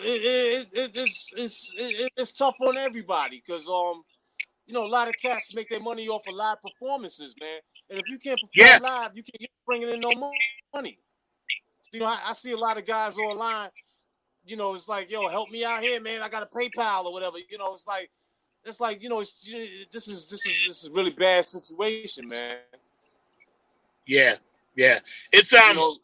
it's tough on everybody because a lot of cats make their money off of live performances, man. And if you can't perform live, you can't bring in no money. I see a lot of guys online. It's like, yo, help me out here, man. I got a PayPal or whatever. It's like, this is really bad situation, man. Yeah. It's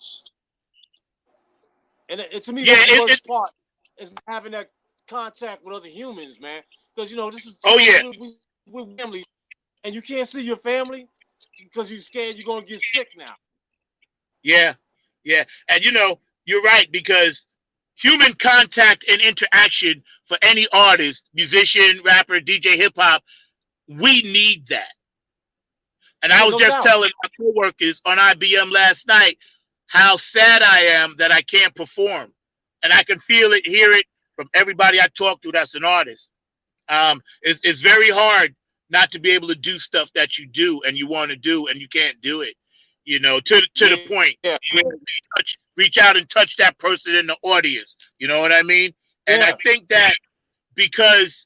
and to me, that's the worst part is having that contact with other humans, man. Because this is we're family, and you can't see your family because you're scared you're gonna get sick now. Yeah, and you're right because human contact and interaction for any artist, musician, rapper, DJ, hip hop, we need that. And I was just telling my coworkers on IBM last night how sad I am that I can't perform. And I can feel it, hear it from everybody I talk to that's an artist. It's very hard not to be able to do stuff that you do and you want to do and you can't do it. To the point where you reach out and touch that person in the audience. You know what I mean? And I think that because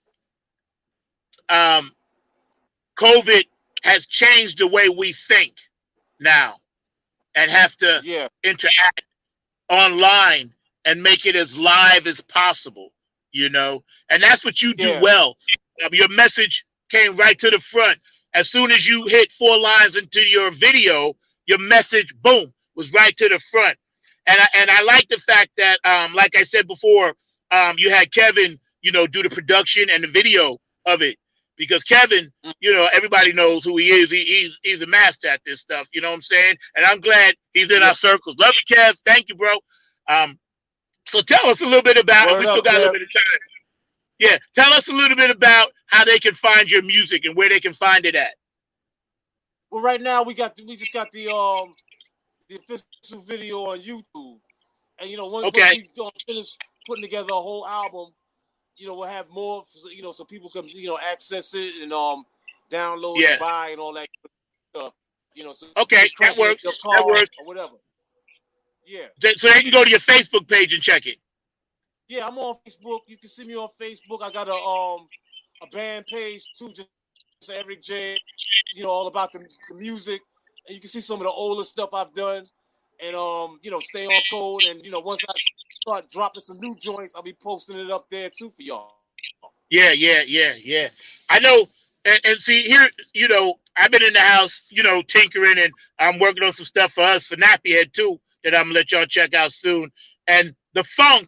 COVID has changed the way we think now and have to interact online and make it as live as possible, and that's what you do well. Your message came right to the front. As soon as you hit 4 lines into your video, your message, boom, was right to the front. And I like the fact that, like I said before, you had Kevin, do the production and the video of it. Because Kevin, everybody knows who he is. He's a master at this stuff. You know what I'm saying? And I'm glad he's in our circles. Love you, Kev. Thank you, bro. So tell us a little bit about, we still got a little bit of time. Yeah, tell us a little bit about how they can find your music and where they can find it at. Well, right now we just got the official video on YouTube, and once we finish putting together a whole album, we'll have more, so people can access it and download and buy and all that stuff. So that works. That works. Or whatever. Yeah. So they can go to your Facebook page and check it. Yeah, I'm on Facebook. You can see me on Facebook. I got a band page too, just Eric J. all about the music, and you can see some of the older stuff I've done, and stay on code, and once I start dropping some new joints, I'll be posting it up there too for y'all. Yeah. I know, and see here, I've been in the house, tinkering, and I'm working on some stuff for us for Nappy Head too that I'm gonna let y'all check out soon. And the funk,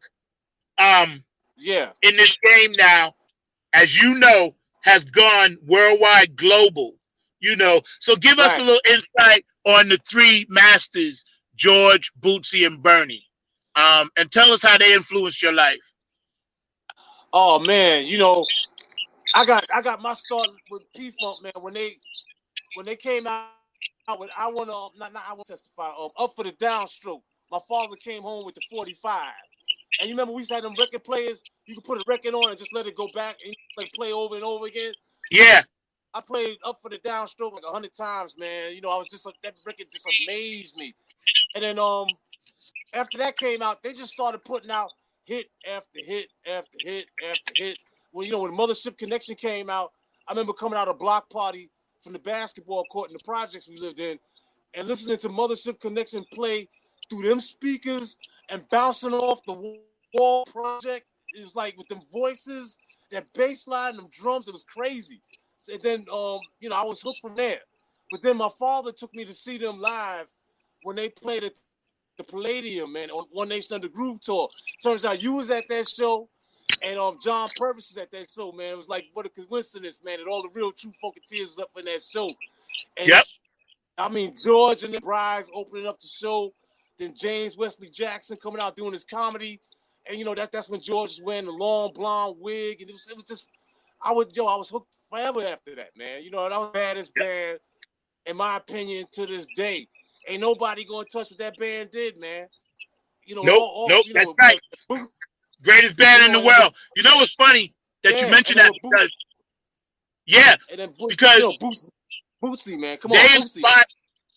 in this game now, as you know, has gone worldwide, global. So give us a little insight on the three masters, George, Bootsy, and Bernie, and tell us how they influenced your life. Oh man, I got my start with P-Funk, man. When they came out with I want to testify, Up for the Downstroke. My father came home with the 45, and you remember we used to have them record players. You could put a record on and just let it go back and play over and over again. Yeah. I played Up for the Downstroke like 100 times, man. I was just that record just amazed me. And then after that came out, they just started putting out hit after hit after hit after hit. When when Mothership Connection came out, I remember coming out of block party from the basketball court in the projects we lived in, and listening to Mothership Connection play through them speakers and bouncing off the wall project. It was like with them voices, that bass line, them drums, it was crazy. And then, I was hooked from there. But then my father took me to see them live when they played at the Palladium, man, on One Nation Under Groove tour. Turns out you was at that show, and John Purvis was at that show, man. It was like, what a coincidence, man, that all the real true Funketeers was up in that show. And yep. I mean, George and the Bryce opening up the show, then James Wesley Jackson coming out doing his comedy. And, that's when George was wearing the long blonde wig. And it was just, I was hooked forever after that, man. That was the baddest band, in my opinion, to this day. Ain't nobody going to touch what that band did, man. Nope, that's right. Greatest band in the world. It's funny that you mentioned that because, and then because Bootsy, man, come they on, inspired.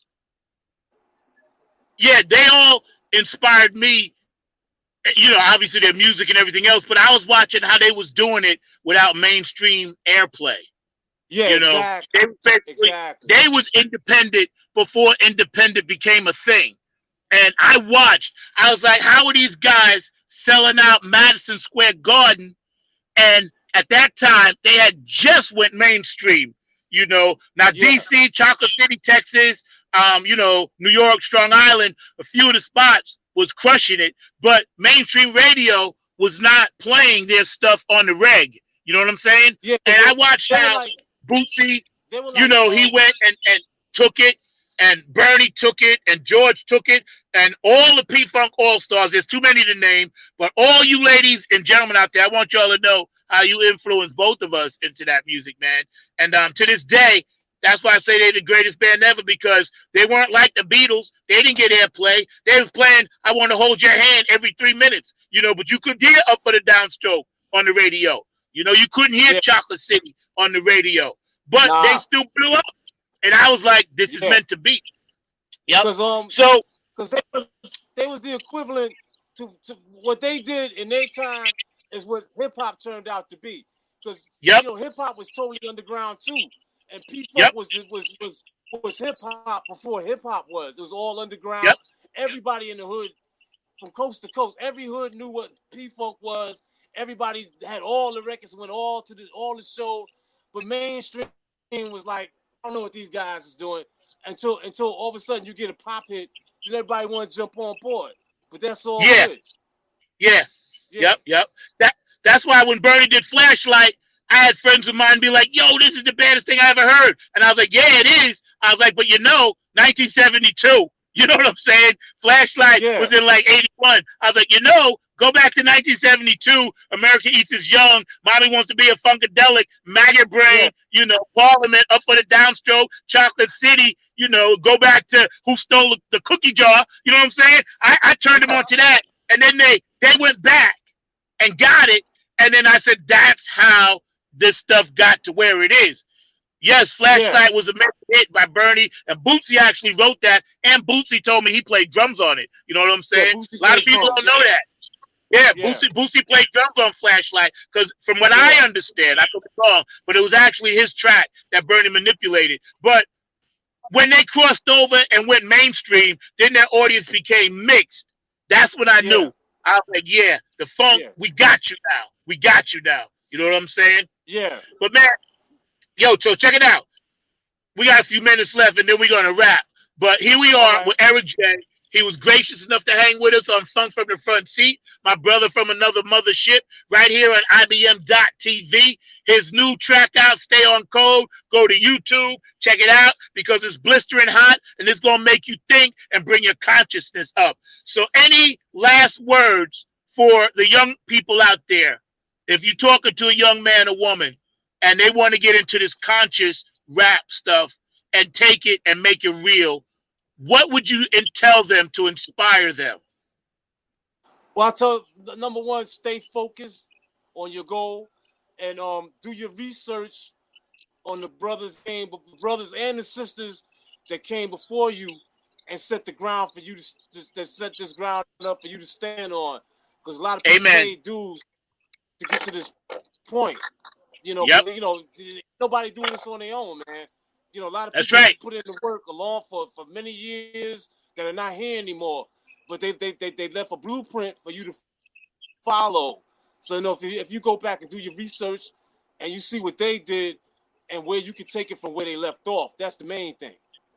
Yeah, they all inspired me. Obviously their music and everything else, but I was watching how they was doing it without mainstream airplay. Yeah, exactly. They was independent before independent became a thing. And I was like, how are these guys selling out Madison Square Garden? And at that time, they had just went mainstream, Now, DC, Chocolate City, Texas, New York, Strong Island, a few of the spots was crushing it, but mainstream radio was not playing their stuff on the reg. You know what I'm saying? Yeah, and I watched how Bootsy, he went and took it, and Bernie took it, and George took it, and all the P-Funk All-Stars. There's too many to name, but all you ladies and gentlemen out there, I want y'all to know how you influenced both of us into that music, man. And to this day, that's why I say they're the greatest band ever, because they weren't like the Beatles. They didn't get airplay. They was playing I Want to Hold Your Hand every 3 minutes, but you could hear Up for the Downstroke on the radio. You couldn't hear Chocolate City on the radio, but they still blew up. And I was like, this is meant to be. Yep. Because they was the equivalent to what they did in their time is what hip-hop turned out to be. Because, hip-hop was totally underground, too. And P-Funk was hip-hop before hip-hop was. It was all underground. Yep. Everybody in the hood, from coast to coast, every hood knew what P-Funk was. Everybody had all the records, went all the show. But mainstream was like, I don't know what these guys is doing. Until all of a sudden you get a pop hit, and everybody want to jump on board. But that's all good. Yeah. Yep. That's why when Bernie did Flashlight, I had friends of mine be like, yo, this is the baddest thing I ever heard. And I was like, yeah, it is. I was like, but 1972. You know what I'm saying? Flashlight was in like 81. I was like, go back to 1972. America Eats is Young. Mommy Wants to Be a Funkadelic. Maggot Brain. Parliament, Up for the Downstroke, Chocolate City. Go back to Who Stole the Cookie Jar. You know what I'm saying? I turned them on to that. And then they went back and got it. And then I said, that's how this stuff got to where it is. Yes, Flashlight was a major hit by Bernie, and Bootsy actually wrote that, and Bootsy told me he played drums on it. You know what I'm saying? A lot of people don't know that. Yeah, Yeah. Boosie played drums on Flashlight because, from what I understand, I could be wrong, but it was actually his track that Bernie manipulated. But when they crossed over and went mainstream, then their audience became mixed. That's when I knew. I was like, yeah, the funk, we got you now. We got you now. You know what I'm saying? Yeah. But man, yo, so check it out. We got a few minutes left, and then we're gonna wrap. But here we are with Eric J. He was gracious enough to hang with us on Funk from the Front Seat. My brother from another mothership, right here on IBM.TV. His new track out, Stay on Code. Go to YouTube, check it out, because it's blistering hot, and it's gonna make you think and bring your consciousness up. So, any last words for the young people out there? If you're talking to a young man or woman, and they want to get into this conscious rap stuff and take it and make it real, what would you tell them to inspire them? Well, I tell number one, stay focused on your goal, and do your research on the brothers and the sisters that came before you, and set the ground for you to set this ground up for you to stand on. Because a lot of people paid dues to get to this point. You know, nobody doing this on their own, man. You know, a lot of people put in the work along for many years that are not here anymore, but they left a blueprint for you to follow. So, you know, if you go back and do your research and you see what they did and where you can take it from where they left off, that's the main thing.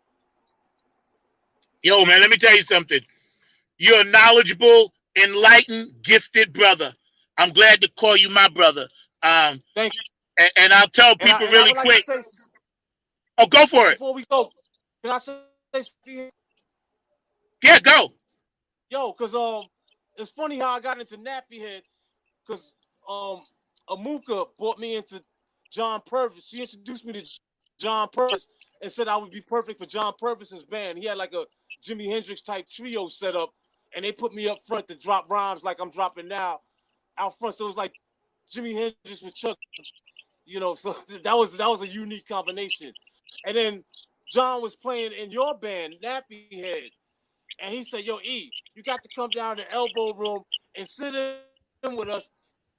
Yo, man, let me tell you something. You're a knowledgeable, enlightened, gifted brother. I'm glad to call you my brother. Thank you. And I'll tell people really quick. Oh, go for it. Before we go, can I say something? Yeah, go. Yo, because it's funny how I got into Nappy Head, because Amuka brought me into John Purvis. She introduced me to John Purvis and said I would be perfect for John Purvis's band. He had like a Jimi Hendrix type trio set up, and they put me up front to drop rhymes like I'm dropping now out front. So it was like Jimi Hendrix with Chuck, you know. So that was a unique combination. And then John was playing in your band, Nappy Head, and he said, "Yo, E, you got to come down to the Elbow Room and sit in with us."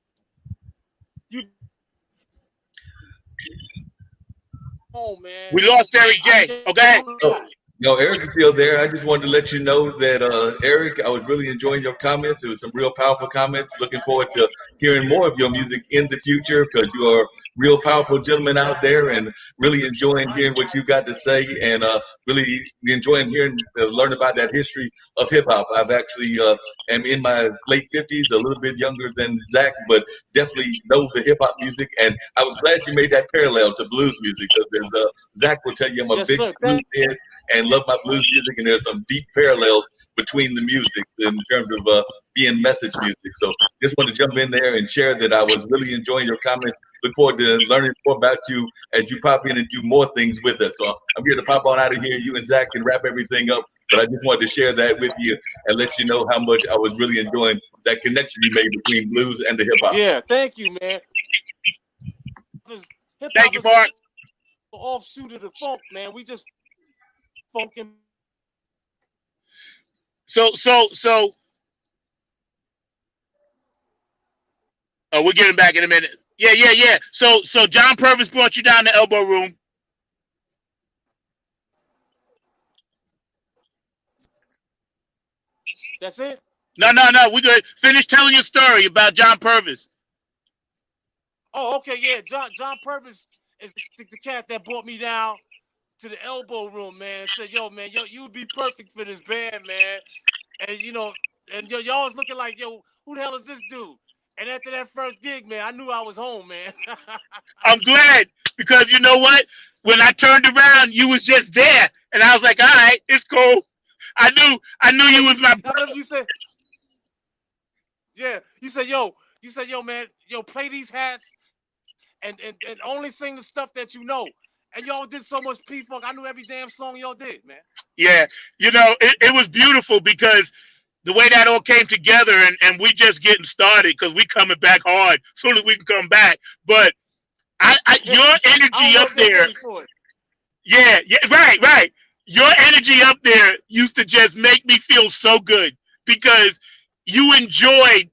Oh man, we lost Eric J. Okay. No, Eric is still there. I just wanted to let you know that, Eric, I was really enjoying your comments. It was some real powerful comments. Looking forward to hearing more of your music in the future, because you are a real powerful gentleman out there, and really enjoying hearing what you got to say, and really enjoying hearing, learn about that history of hip hop. I've actually am in my late 50s, a little bit younger than Zach, but definitely know the hip hop music. And I was glad you made that parallel to blues music, because Zach will tell you I'm a big blues head and love my blues music, and there's some deep parallels between the music in terms of being message music. So just want to jump in there and share that I was really enjoying your comments. Look forward to learning more about you as you pop in and do more things with us. So I'm here to pop on out of here. You and Zach can wrap everything up, but I just wanted to share that with you and let you know how much I was really enjoying that connection you made between blues and the hip hop. Yeah, thank you, man. Thank you, Mark. Offshoot of the funk, man. We just funkin'. So we're getting back in a minute. Yeah. So John Purvis brought you down to Elbow Room. That's it? No. We good. Finish telling your story about John Purvis. Oh, okay, yeah. John Purvis is the cat that brought me down to the Elbow Room, man. Said, yo, you would be perfect for this band, man. And y'all was looking like, yo, who the hell is this dude? And after that first gig, man, I knew I was home, man. I'm glad, because you know what? When I turned around, you was just there, and I was like, all right, it's cool. I knew you was my brother. You said, yeah. You said, yo, man, play these hats and only sing the stuff that you know. And y'all did so much P-Funk. I knew every damn song y'all did, man. Yeah, it was beautiful, because the way that all came together, and we just getting started, because we coming back hard soon as we can come back. But your energy up there. Yeah, right. Your energy up there used to just make me feel so good, because you enjoyed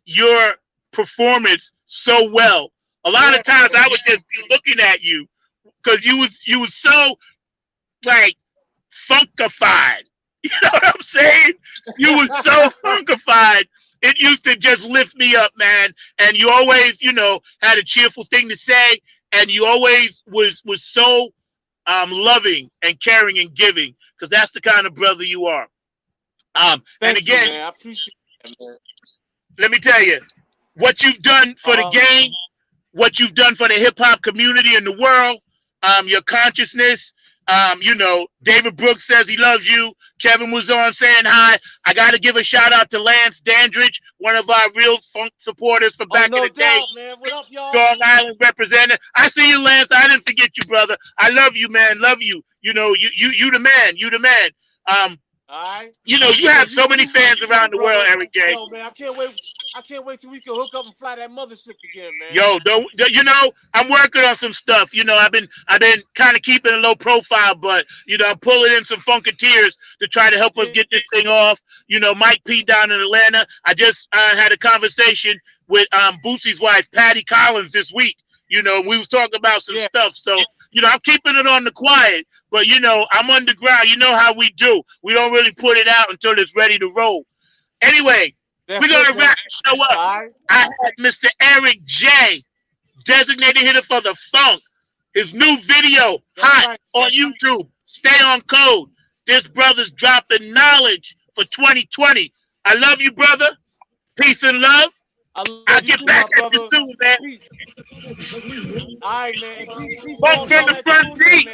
your performance so well. A lot of times I would just be looking at you because you was so like funkified. You know what I'm saying? You were so funkified. It used to just lift me up, man. And you always, you know, had a cheerful thing to say, and you always was so loving and caring and giving, because that's the kind of brother you are. And again, man. I appreciate that, man. Let me tell you, what you've done for the game, what you've done for the hip hop community in the world, your consciousness. You know, David Brooks says he loves you. Kevin was on saying hi. I got to give a shout out to Lance Dandridge, one of our real funk supporters from back in the day. Man. What up, y'all? Strong Island representative. I see you, Lance. I didn't forget you, brother. I love you, man. Love you. You know, you the man. You the man. You know, you have so many fans around the world, Eric J. Yo, man, I can't wait till we can hook up and fly that mothership again, man. Yo, you know, I'm working on some stuff. You know, I've been kind of keeping a low profile, but you know, I'm pulling in some Funketeers to try to help us get this thing off. You know, Mike P down in Atlanta. I just had a conversation with Boosie's wife, Patty Collins, this week. You know, we was talking about some stuff. So, you know, I'm keeping it on the quiet, but you know, I'm underground. You know how we do. We don't really put it out until it's ready to roll. Anyway, we're going to wrap the show up. I had Mr. Eric J, designated hitter for the Funk. His new video, hot on YouTube. Stay on code. This brother's dropping knowledge for 2020. I love you, brother. Peace and love. I'll get back at you soon, man. All right, man. Funk from the front seat.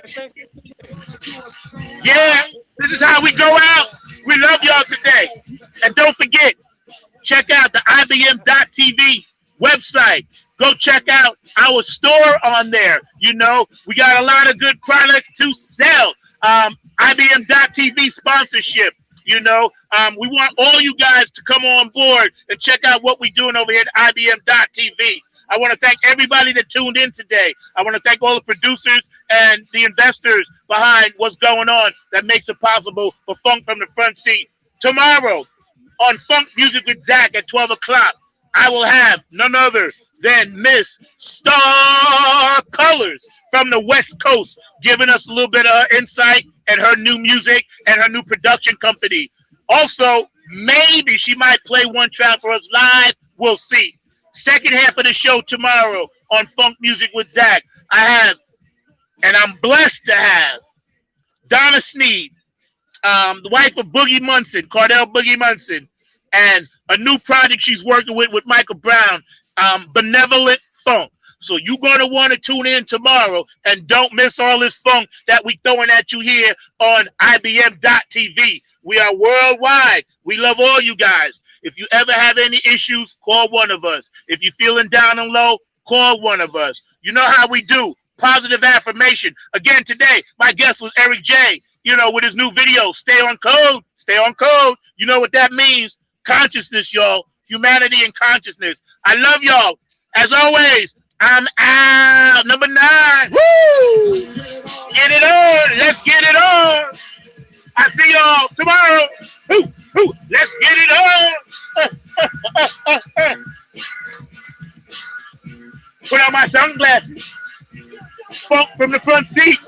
Yeah, this is how we go out. We love y'all today. And don't forget, check out the IBM.TV website. Go check out our store on there. You know, we got a lot of good products to sell. IBM.TV sponsorship. You know, we want all you guys to come on board and check out what we're doing over here at IBM.TV. I want to thank everybody that tuned in today. I want to thank all the producers and the investors behind what's going on that makes it possible for Funk from the Front Seat. Tomorrow on Funk Music with Zach at 12 o'clock, I will have none other than Miss Star Colors from the West Coast, giving us a little bit of her insight and her new music and her new production company. Also, maybe she might play one track for us live. We'll see. Second half of the show tomorrow on Funk Music with Zach, I have, and I'm blessed to have, Donna Sneed, the wife of Boogie Munson, Cardell Boogie Munson, and a new project she's working with Michael Brown, Benevolent Funk. So you're going to want to tune in tomorrow and don't miss all this funk that we throwing at you here on IBM.TV. We are worldwide. We love all you guys. If you ever have any issues, call one of us. If you're feeling down and low, call one of us. You know how we do. Positive affirmation. Again, today, my guest was Eric J, you know, with his new video, Stay on Code. Stay on Code. You know what that means. Consciousness, y'all. Humanity and consciousness. I love y'all. As always, I'm out. Number 9. Woo! Get it on. Let's get it on. I see y'all tomorrow. Let's get it on. Put on my sunglasses. Funk from the front seat.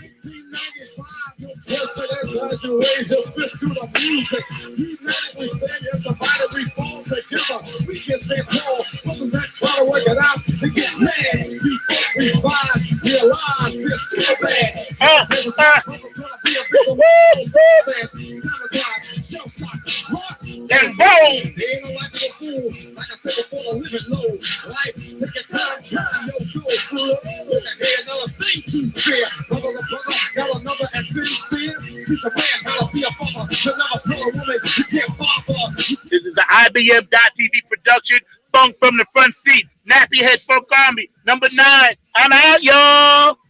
Just to that you raise your fist to the music. Humanity stand as the body, we fall together. We can stay tall, brothers that try to work it out. They get mad, we rise, realize we're so bad. And boom! They ain't no like a fool. Like I said before, the living low. Life, take your time, yo, go slow. Look ahead, another thing to fear. Brother, got another and sincere. Teach a man how to be a father. To never tell a woman you can't bother. This is an IBM.TV production. Funk from the front seat. Nappy Head Funk Army. Number 9. I'm out, y'all.